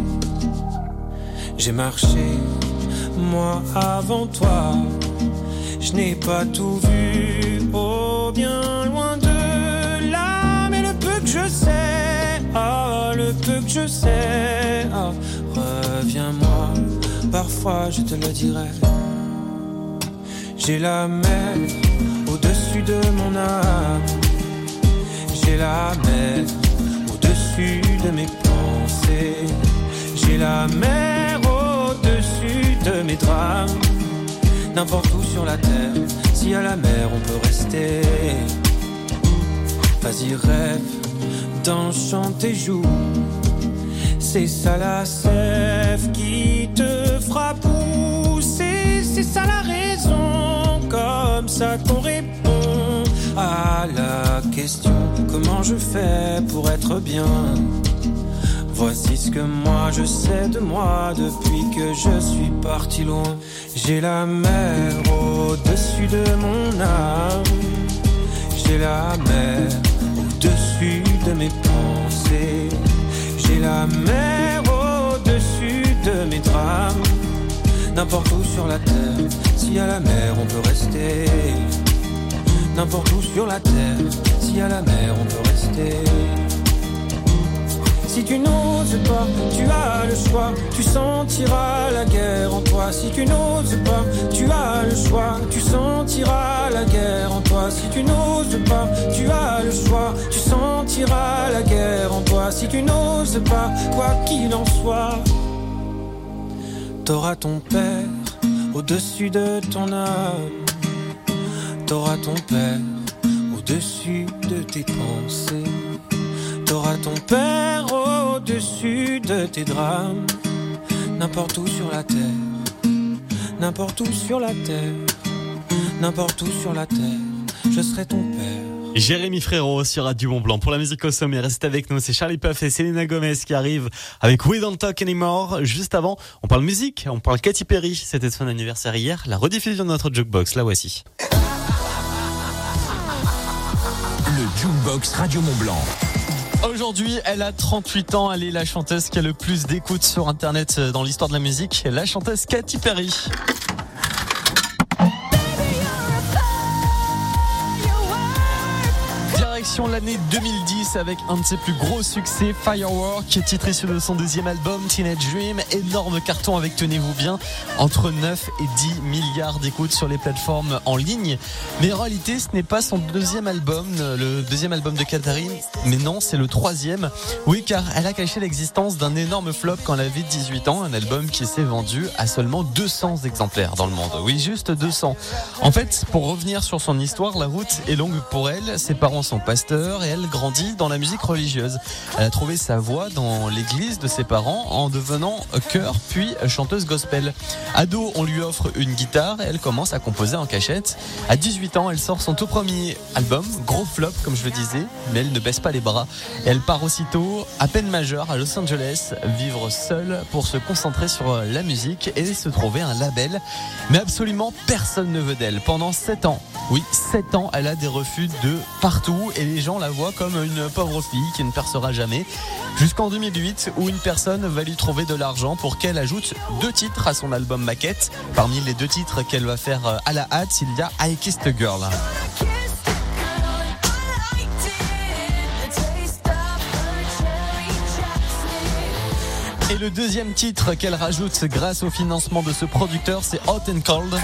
J'ai marché, moi avant toi. Je n'ai pas tout vu, oh bien loin de là. Mais le peu que je sais, ah, le peu que je sais, ah, reviens-moi, parfois je te le dirai. J'ai la mer au-dessus de mon âme. J'ai la mer au-dessus de mes pensées. J'ai la mer au-dessus de mes drames. N'importe où sur la terre, si à la mer on peut rester. Vas-y rêve d'un chant tes joues. C'est ça la sève qui te fera pousser. C'est ça la raison, comme ça qu'on répond à la question. Comment je fais pour être bien? Voici ce que moi je sais de moi depuis que je suis parti loin. J'ai la mer au-dessus de mon âme. J'ai la mer au-dessus de mes pensées. J'ai la mer au-dessus de mes drames. N'importe où sur la terre, si à la mer on peut rester. N'importe où sur la terre, si à la mer on peut rester. Si tu n'oses pas, tu as le choix, tu sentiras la guerre en toi. Si tu n'oses pas, tu as le choix, tu sentiras la guerre en toi. Si tu n'oses pas, tu as le choix, tu sentiras la guerre en toi. Si tu n'oses pas, quoi qu'il en soit, t'auras ton père au-dessus de ton âme. T'auras ton père au-dessus de tes pensées. T'auras ton père au-dessus de tes drames. N'importe où sur la terre, n'importe où sur la terre, n'importe où sur la terre, je serai ton père. Jérémy Frérot sur Radio Mont Blanc pour la musique au sommet. Restez avec nous, c'est Charlie Puth et Selena Gomez qui arrivent avec We Don't Talk Anymore. Juste avant, on parle musique, on parle Katy Perry. C'était son anniversaire hier, la rediffusion de notre Jukebox, la voici. Le Jukebox Radio Mont Blanc. Aujourd'hui, elle a trente-huit ans, elle est la chanteuse qui a le plus d'écoutes sur internet dans l'histoire de la musique, la chanteuse Katy Perry. Direction l'année deux mille dix avec un de ses plus gros succès, Firework, titre issu de son deuxième album Teenage Dream. Énorme carton avec, tenez-vous bien, entre neuf et dix milliards d'écoutes sur les plateformes en ligne. Mais en réalité, ce n'est pas son deuxième album, le deuxième album de Katharine, mais non, c'est le troisième. Oui, car elle a caché l'existence d'un énorme flop quand elle avait dix-huit ans, un album qui s'est vendu à seulement deux cents exemplaires dans le monde. Oui, juste deux cents. En fait, pour revenir sur son histoire, la route est longue pour elle. Ses parents sont pasteurs et elle grandit dans la musique religieuse. Elle a trouvé sa voix dans l'église de ses parents en devenant chœur puis chanteuse gospel. Ado, on lui offre une guitare et elle commence à composer en cachette. À dix-huit ans, elle sort son tout premier album, gros flop comme je le disais, mais elle ne baisse pas les bras. Et elle part aussitôt, à peine majeure, à Los Angeles, vivre seule pour se concentrer sur la musique et se trouver un label. Mais absolument personne ne veut d'elle. Pendant sept ans, oui, sept ans, elle a des refus de partout et les gens la voient comme une pauvre fille qui ne percera jamais. Jusqu'en deux mille huit, où une personne va lui trouver de l'argent pour qu'elle ajoute deux titres à son album maquette. Parmi les deux titres qu'elle va faire à la hâte, il y a I Kissed a Girl. Et le deuxième titre qu'elle rajoute grâce au financement de ce producteur, c'est Hot and Cold.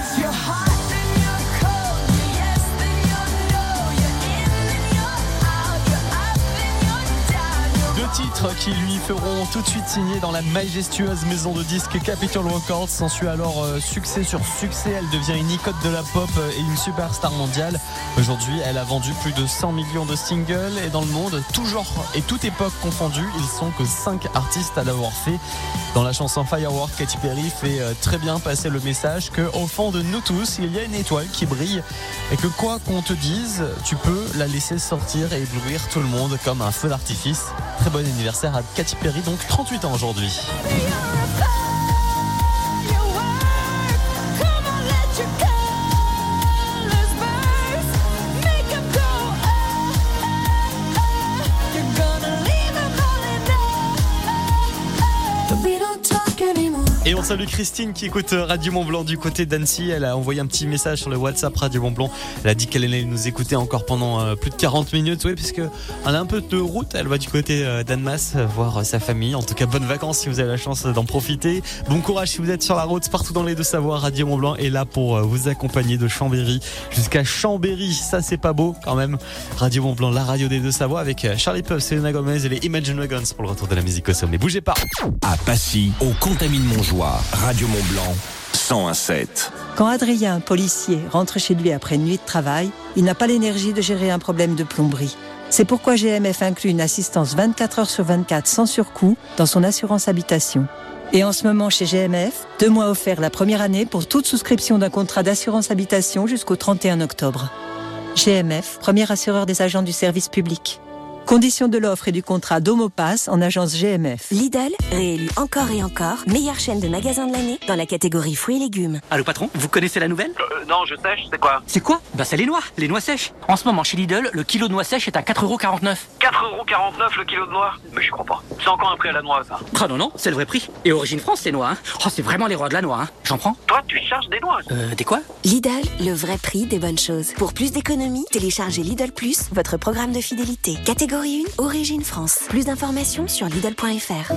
Titres qui lui feront tout de suite signer dans la majestueuse maison de disques Capitol Records. S'ensuit alors euh, succès sur succès. Elle devient une icône de la pop et une superstar mondiale. Aujourd'hui, elle a vendu plus de cent millions de singles et dans le monde, tout genre et toute époque confondue, ils sont que cinq artistes à l'avoir fait. Dans la chanson Firework, Katy Perry fait euh, très bien passer le message que au fond de nous tous, il y a une étoile qui brille et que quoi qu'on te dise, tu peux la laisser sortir et éblouir tout le monde comme un feu d'artifice. Très bon anniversaire à Katy Perry, donc trente-huit ans aujourd'hui. Et on salue Christine qui écoute Radio Mont-Blanc du côté d'Annecy. Elle a envoyé un petit message sur le WhatsApp Radio Mont-Blanc. Elle a dit qu'elle allait nous écouter encore pendant euh, plus de quarante minutes. Oui, puisque elle a un peu de route. Elle va du côté euh, d'Annemasse euh, voir euh, sa famille. En tout cas, bonnes vacances si vous avez la chance d'en profiter. Bon courage si vous êtes sur la route partout dans les Deux-Savoies. Radio Mont-Blanc est là pour euh, vous accompagner de Chambéry jusqu'à Chambéry. Ça, c'est pas beau quand même. Radio Mont-Blanc, la radio des Deux-Savoies avec euh, Charlie Puth, Selena Gomez et les Imagine Dragons pour le retour de la musique au sommet. Bougez pas. À Passy, au Contamine-Montjoie, Radio Mont-Blanc, cent un sept. Quand Adrien, policier, rentre chez lui après une nuit de travail, il n'a pas l'énergie de gérer un problème de plomberie. C'est pourquoi G M F inclut une assistance vingt-quatre heures sur vingt-quatre sans surcoût dans son assurance habitation. Et en ce moment, chez G M F, deux mois offerts la première année pour toute souscription d'un contrat d'assurance habitation jusqu'au trente et un octobre. G M F, premier assureur des agents du service public. Conditions de l'offre et du contrat Domopass en agence G M F. Lidl, réélu encore et encore, meilleure chaîne de magasins de l'année dans la catégorie fruits et légumes. Allô patron, vous connaissez la nouvelle ? euh, Non, je sèche, c'est quoi ? C'est quoi ? Bah c'est les noix, les noix sèches. En ce moment chez Lidl, le kilo de noix sèches est à quatre euros quarante-neuf. quatre euros quarante-neuf le kilo de noix ? Mais j'y crois pas. C'est encore un prix à la noix, ça. Ah non, non, c'est le vrai prix. Et Origine France, ces noix, hein. Oh, c'est vraiment les rois de la noix, hein. J'en prends ? Toi, tu charges des noix ? Euh, des quoi ? Lidl, le vrai prix des bonnes choses. Pour plus d'économies, téléchargez Lidl Plus, votre programme de fidélité. Catégorie un, Origine France. Plus d'informations sur Lidl point F R.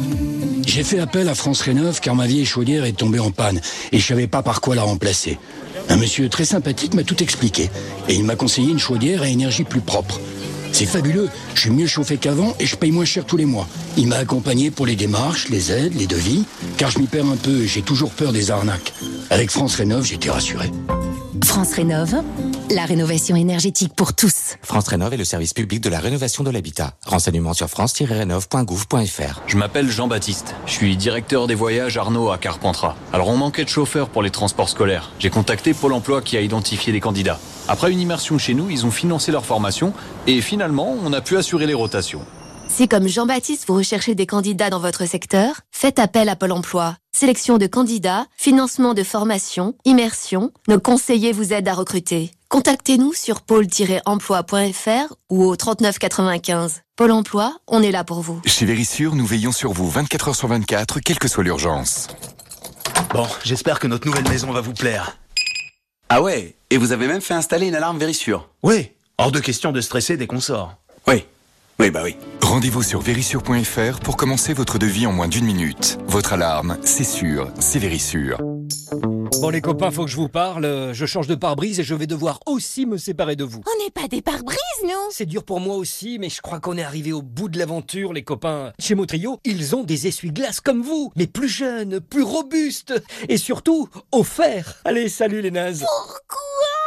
J'ai fait appel à France Rénov car ma vieille chaudière est tombée en panne et je savais pas par quoi la remplacer. Un monsieur très sympathique m'a tout expliqué et il m'a conseillé une chaudière à énergie plus propre. C'est fabuleux, je suis mieux chauffé qu'avant et je paye moins cher tous les mois. Il m'a accompagné pour les démarches, les aides, les devis, car je m'y perds un peu et j'ai toujours peur des arnaques. Avec France Rénov, j'étais rassuré. France Rénov, la rénovation énergétique pour tous. France Rénov est le service public de la rénovation de l'habitat. Renseignements sur france tiret rénov point gouv point f r. Je m'appelle Jean-Baptiste. Je suis directeur des voyages Arnaud à Carpentras. Alors on manquait de chauffeurs pour les transports scolaires. J'ai contacté Pôle emploi qui a identifié des candidats. Après une immersion chez nous, ils ont financé leur formation et finalement, on a pu assurer les rotations. Si comme Jean-Baptiste, vous recherchez des candidats dans votre secteur, faites appel à Pôle emploi. Sélection de candidats, financement de formation, immersion, nos conseillers vous aident à recruter. Contactez-nous sur pôle tiret emploi point f r ou au trente-neuf quatre-vingt-quinze. Pôle emploi, on est là pour vous. Chez Vérissure, nous veillons sur vous vingt-quatre heures sur vingt-quatre, quelle que soit l'urgence. Bon, j'espère que notre nouvelle maison va vous plaire. Ah ouais, et vous avez même fait installer une alarme Vérissure. Oui, Hors de question de stresser dès qu'on sort. Oui. Oui, bah oui. Rendez-vous sur vérissure point f r pour commencer votre devis en moins d'une minute. Votre alarme, c'est sûr, c'est Vérissure. Bon les copains, faut que je vous parle. Je change de pare-brise et je vais devoir aussi me séparer de vous. On n'est pas des pare-brises, nous. C'est dur pour moi aussi, mais je crois qu'on est arrivé au bout de l'aventure, les copains. Chez Motrio, ils ont des essuie-glaces comme vous, mais plus jeunes, plus robustes et surtout offerts. Allez, salut les nazes. Pourquoi ?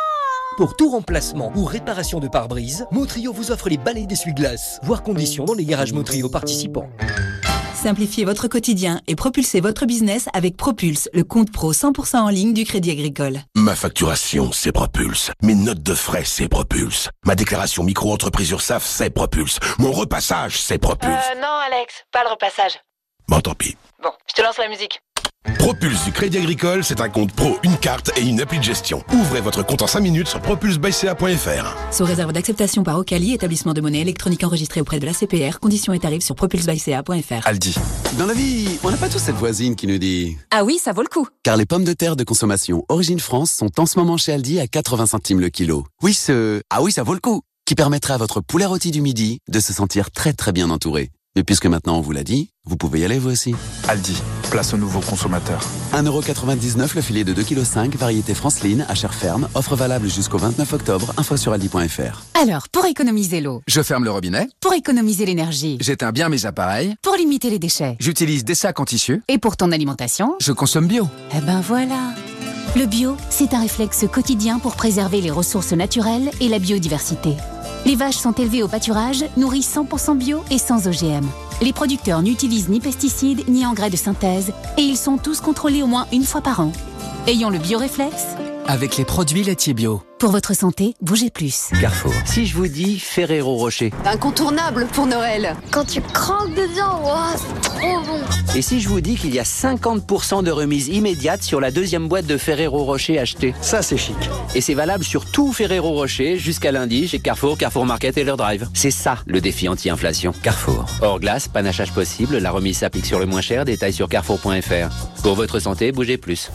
Pour tout remplacement ou réparation de pare-brise, Motrio vous offre les balais d'essuie-glace. Voir conditions dans les garages Motrio participants. Simplifiez votre quotidien et propulsez votre business avec Propulse, le compte pro cent pour cent en ligne du Crédit Agricole. Ma facturation, c'est Propulse. Mes notes de frais, c'est Propulse. Ma déclaration micro-entreprise URSSAF, c'est Propulse. Mon repassage, c'est Propulse. Euh, non, Alex, pas le repassage. Bon, tant pis. Bon, je te lance la musique. Propulse du Crédit Agricole, c'est un compte pro, une carte et une appli de gestion. Ouvrez votre compte en cinq minutes sur propulse by c a point f r. Sous réserve d'acceptation par Ocali, établissement de monnaie électronique enregistré auprès de la C P R, conditions et tarifs sur propulse by c a point f r. Aldi. Dans la vie, on n'a pas tous cette voisine qui nous dit « Ah oui, ça vaut le coup !» Car les pommes de terre de consommation Origine France sont en ce moment chez Aldi à quatre-vingts centimes le kilo. Oui, ce « Ah oui, ça vaut le coup !» qui permettra à votre poulet rôti du midi de se sentir très très bien entouré. Mais puisque maintenant on vous l'a dit, vous pouvez y aller vous aussi. Aldi, place aux nouveaux consommateurs. un euro quatre-vingt-dix-neuf le filet de deux virgule cinq kilos, variété Franceline, à chair ferme, offre valable jusqu'au vingt-neuf octobre, info sur aldi point f r. Alors, pour économiser l'eau, Je ferme le robinet, pour économiser l'énergie, j'éteins bien mes appareils, pour limiter les déchets, j'utilise des sacs en tissu, et pour ton alimentation, je consomme bio. eh ben voilà. Le bio, c'est un réflexe quotidien pour préserver les ressources naturelles et la biodiversité. Les vaches sont élevées au pâturage, nourries cent pour cent bio et sans O G M. Les producteurs n'utilisent ni pesticides ni engrais de synthèse et ils sont tous contrôlés au moins une fois par an. Ayons le bioréflexe Avec les produits laitiers bio. Pour votre santé, bougez plus. Carrefour. Si je vous dis Ferrero Rocher. Incontournable pour Noël. Quand tu croques dedans, wow, c'est trop bon. Et si je vous dis qu'il y a cinquante pour cent de remise immédiate sur la deuxième boîte de Ferrero Rocher achetée. Ça, c'est chic. Et c'est valable sur tout Ferrero Rocher jusqu'à lundi chez Carrefour, Carrefour Market et leur drive. C'est ça, le défi anti-inflation. Carrefour. Hors glace, panachage possible, la remise s'applique sur le moins cher, détail sur carrefour point f r. Pour votre santé, bougez plus.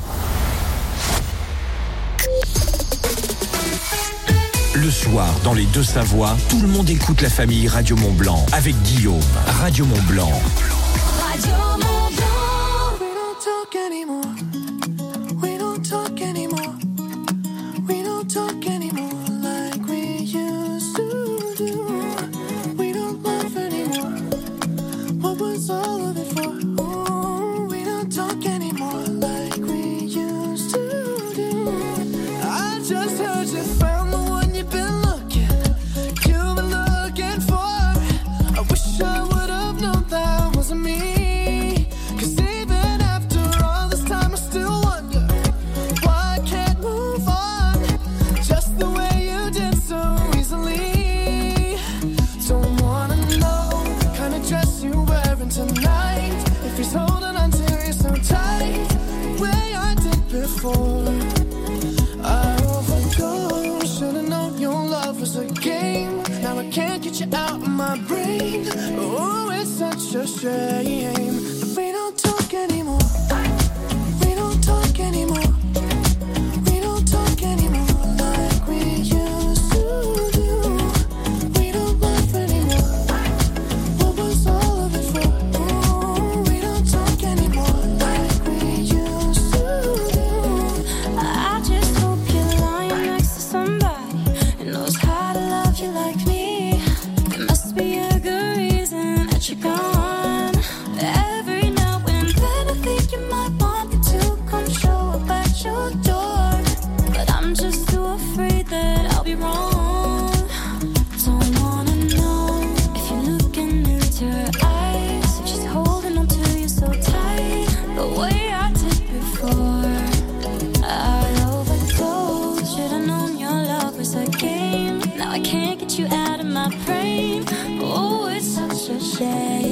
Le soir, dans les Deux-Savoies, tout le monde écoute la famille Radio Mont-Blanc avec Guillaume. Radio Mont-Blanc. Radio Mont-Blanc. We don't talk anymore. We don't talk anymore. We don't talk anymore like we used to do. We don't laugh anymore. What was all of it for? Ooh, we don't talk anymore like we used to do. I just heard you found the one you've been looking, you've been looking for. I wish I would have known that wasn't me. Cause even after all this time I still wonder why I can't move on just the way you did so easily. Don't wanna know the kind of dress you're wearing tonight, if he's holding on to you so tight the way I did before. I overdosed, should've known your love was a game. Now I can't get you out of my brain. Oh, it's such a shame that we don't talk anymore. We don't talk anymore. We don't talk anymore like we used to do. We don't laugh anymore. What was all of it for? Ooh, we don't talk anymore like we used to do. I just hope you're lying next to somebody who knows how to love you like me. There must be a good reason that you're gone. Every now and then I think you might want me to come show up at your door, but I'm just too afraid that I'll be wrong. Don't wanna know if you're looking into her eyes, if she's holding on to you so tight the way I did before. I overdosed, should've known your love was a game. Now I can't get you out of my brain. Oh, it's such a shame.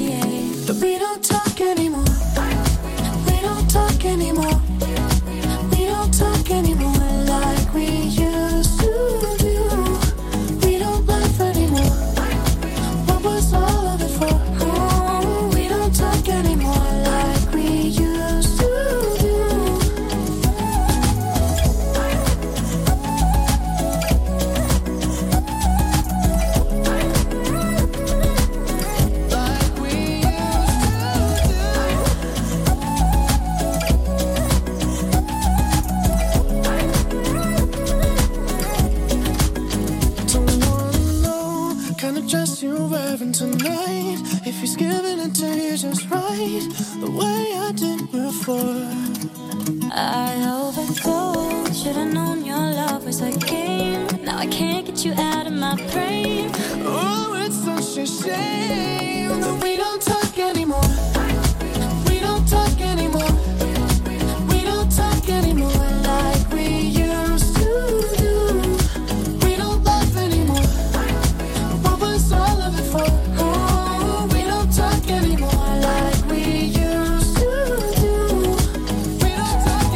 having tonight. If he's giving it to you just right, the way I did before. I overdosed. Should've known your love was a game. Now I can't get you out of my brain. Oh, it's such a shame that we don't talk anymore. We don't talk anymore. We don't talk anymore like we used to do. We don't laugh anymore. What was all of it for? Oh, we don't talk anymore like we used to do. We don't talk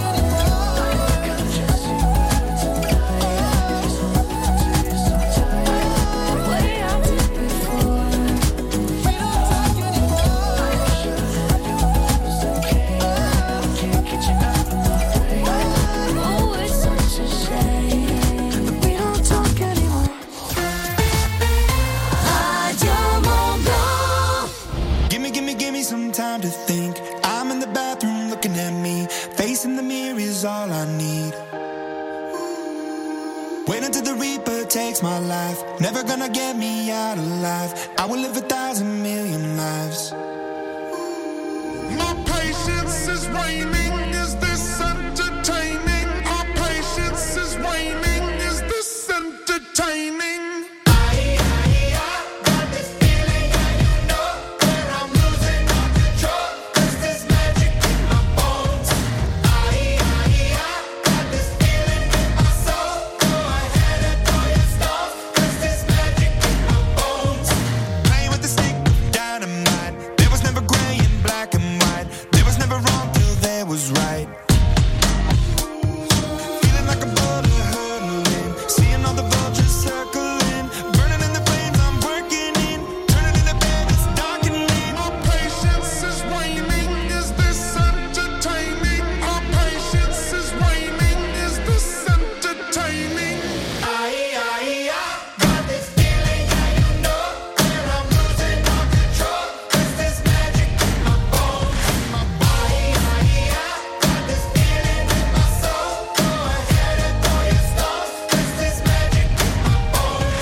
way I did before. We don't talk oh, it's such a shame that we don't talk anymore. Radio Mont Blanc. Gimme, gimme, gimme some time to think. I'm in the bathroom looking at me. Facing the mirror is all I need. Wait until the Reaper takes my life. Never gonna get me out alive. I will live a thousand million lives. My patience is waning. Is this entertaining? Our patience is waning. Is this entertaining? Playing with the stick, dynamite. There was never gray and black and white. There was never wrong till there was right. Feeling like a bullet hurtling. Seeing all the vultures circling. Burning in the flames I'm working in. Turning in the bed, it's dark and late. Our patience is waning. Is this entertaining? Our patience is waning. Is this entertaining? I, I, I got this feeling, yeah, you know that I'm losing all control. Is this magic in my bones, in my body? I, I got this feeling in my soul. Go ahead and throw your stones. Is this magic in my bones?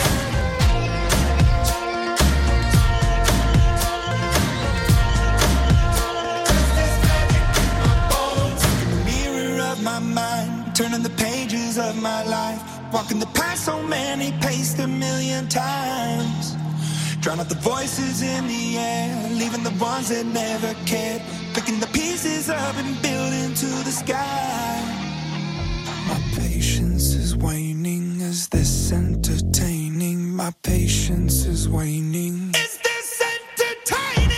In the mirror of my mind, turning the pages of my life, walking the path so many paced a million times. Drown out the voices in the air, leaving the ones that never cared. Picking the pieces up and building to the sky. My patience is waning. Is this entertaining? My patience is waning. Is this entertaining?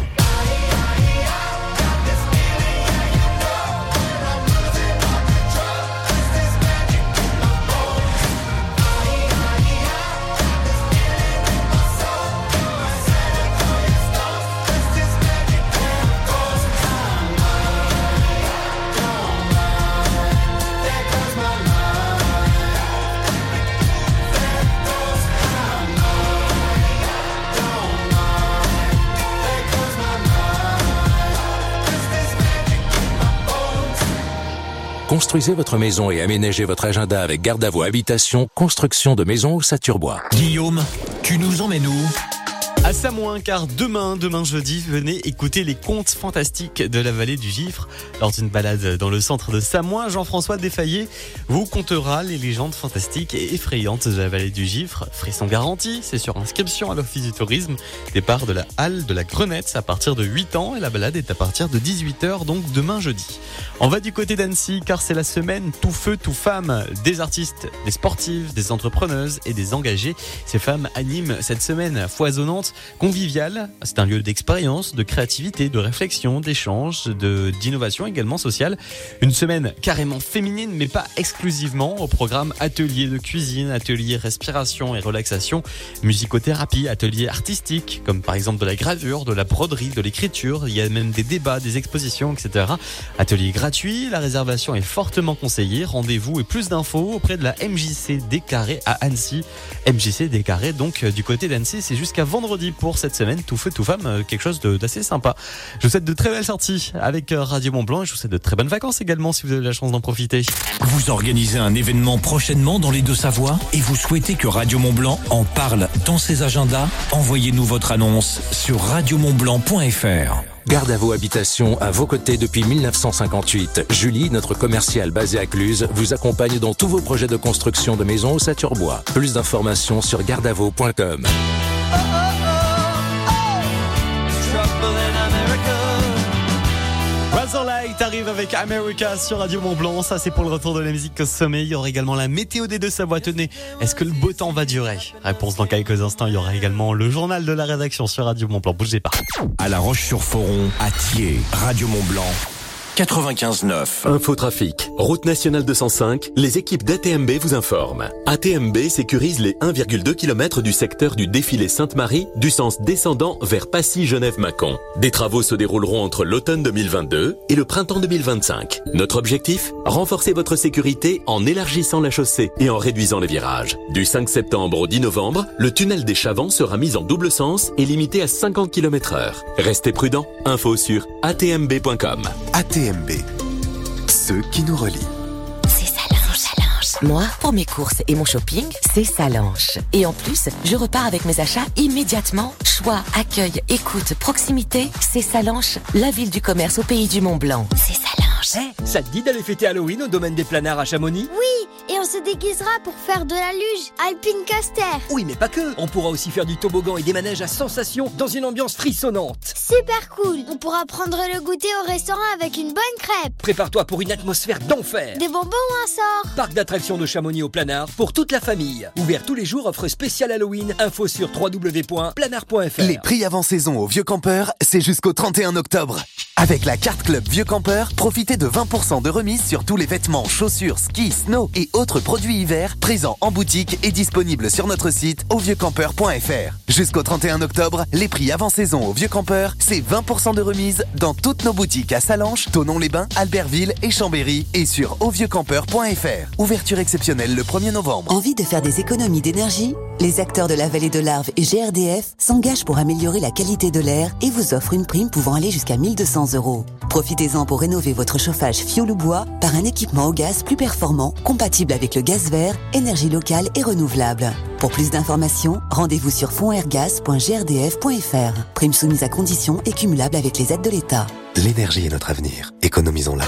Construisez votre maison et aménagez votre agenda avec Gardavo Habitation, construction de maisons au Saturbois. Guillaume, tu nous emmènes où ? À Samoin, car demain, demain jeudi, venez écouter les contes fantastiques de la vallée du Gifre. Lors d'une balade dans le centre de Samoin, Jean-François Desfayet vous contera les légendes fantastiques et effrayantes de la vallée du Gifre. Frisson garanti, c'est sur inscription à l'Office du Tourisme. Départ de la halle de la Grenette à partir de huit ans et la balade est à partir de dix-huit heures, donc demain jeudi. On va du côté d'Annecy, car c'est la semaine tout feu, tout femme. Des artistes, des sportives, des entrepreneuses et des engagés. Ces femmes animent cette semaine foisonnante, conviviale. C'est un lieu d'expérience, de créativité, de réflexion, d'échange, de, d'innovation également sociale. Une semaine carrément féminine, mais pas exclusivement. Au programme ateliers de cuisine, ateliers respiration et relaxation, musicothérapie, ateliers artistiques, comme par exemple de la gravure, de la broderie, de l'écriture. Il y a même des débats, des expositions, et cetera. Ateliers gratuits, la réservation est fortement conseillée. Rendez-vous et plus d'infos auprès de la M J C des Carrés à Annecy. M J C des Carrés, donc du côté d'Annecy, c'est jusqu'à vendredi choisi pour cette semaine, tout feu, tout femme, quelque chose de, d'assez sympa. Je vous souhaite de très belles sorties avec Radio Mont-Blanc et je vous souhaite de très bonnes vacances également si vous avez la chance d'en profiter. Vous organisez un événement prochainement dans les Deux-Savoies et vous souhaitez que Radio Mont-Blanc en parle dans ses agendas? Envoyez-nous votre annonce sur radio mont blanc point f r. Garde à vos habitations à vos côtés depuis mille neuf cent cinquante-huit. Julie, notre commerciale basée à Cluse, vous accompagne dans tous vos projets de construction de maisons au Saturbois. Plus d'informations sur garde à vaux point com. Razorlight arrive avec America sur Radio Mont-Blanc. Ça, c'est pour le retour de la musique au sommet. Il y aura également la météo des Deux-Savoies. Tenez, est-ce que le beau temps va durer? Réponse dans quelques instants. Il y aura également le journal de la rédaction sur Radio Mont-Blanc. Bougez pas. À La Roche-sur-Foron, à Thiers, Radio Mont-Blanc. quatre-vingt-quinze neuf. Infotrafic. Route nationale deux cent cinq, les équipes d'A T M B vous informent. A T M B sécurise les un virgule deux kilomètres du secteur du défilé Sainte-Marie du sens descendant vers Passy-Genève-Mâcon. Des travaux se dérouleront entre l'automne deux mille vingt-deux et le printemps deux mille vingt-cinq. Notre objectif? Renforcer votre sécurité en élargissant la chaussée et en réduisant les virages. Du cinq septembre au dix novembre, le tunnel des Chavants sera mis en double sens et limité à cinquante kilomètres heure. Restez prudents. Info sur a t m b point com. A T M B, ceux qui nous relient. C'est Salange, Salange. Moi, pour mes courses et mon shopping, c'est Salange. Et en plus, je repars avec mes achats immédiatement. Choix, accueil, écoute, proximité, c'est Salange, la ville du commerce au pays du Mont-Blanc. C'est Salange. Hey, ça te dit d'aller fêter Halloween au domaine des planards à Chamonix? Oui, et on se déguisera pour faire de la luge Alpine Caster. Oui, mais pas que. On pourra aussi faire du toboggan et des manèges à sensations dans une ambiance frissonnante. Super cool. On pourra prendre le goûter au restaurant avec une bonne crêpe. Prépare-toi pour une atmosphère d'enfer. Des bonbons ou un sort? Parc d'attractions de Chamonix au Planard pour toute la famille. Ouvert tous les jours, offre spéciale Halloween. Info sur w w w point planard point f r. Les prix avant saison au Vieux Campeur, c'est jusqu'au trente et un octobre. Avec la carte Club Vieux Campeur, profitez de vingt pour cent de remise sur tous les vêtements, chaussures, skis, snow et autres produits hiver présents en boutique et disponibles sur notre site au vieux campeur point f r. Jusqu'au trente et un octobre, les prix avant saison au Vieux Campeur, c'est vingt pour cent de remise dans toutes nos boutiques à Salanches, Thonon-les-Bains, Albertville et Chambéry et sur au vieux campeur point f r. Ouverture exceptionnelle le premier novembre. Envie de faire des économies d'énergie? Les acteurs de la vallée de l'Arve et G R D F s'engagent pour améliorer la qualité de l'air et vous offrent une prime pouvant aller jusqu'à mille deux cents euros. Profitez-en pour rénover votre chauffage fioul ou bois par un équipement au gaz plus performant, compatible avec le gaz vert, énergie locale et renouvelable. Pour plus d'informations, rendez-vous sur fond air gaz point g r d f point f r. Prime soumise à conditions et cumulable avec les aides de l'État. L'énergie est notre avenir. Économisons-la.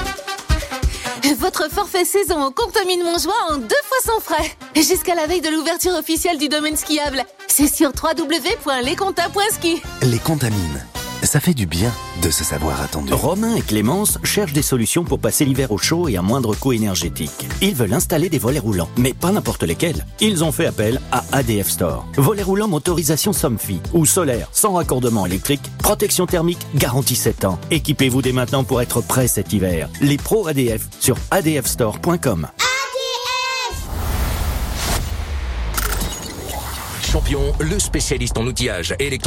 Votre forfait saison au Contamine Montjoie en deux fois sans frais. Jusqu'à la veille de l'ouverture officielle du domaine skiable. C'est sur w w w point les contas point ski. Les Contamines. Ça fait du bien de se savoir attendu. Romain et Clémence cherchent des solutions pour passer l'hiver au chaud et à moindre coût énergétique. Ils veulent installer des volets roulants, mais pas n'importe lesquels. Ils ont fait appel à A D F Store. Volets roulants motorisation Somfy ou solaire, sans raccordement électrique, protection thermique, garantie sept ans. Équipez-vous dès maintenant pour être prêt cet hiver. Les pros A D F sur a d f store point com. Champion, le spécialiste en outillage électronique.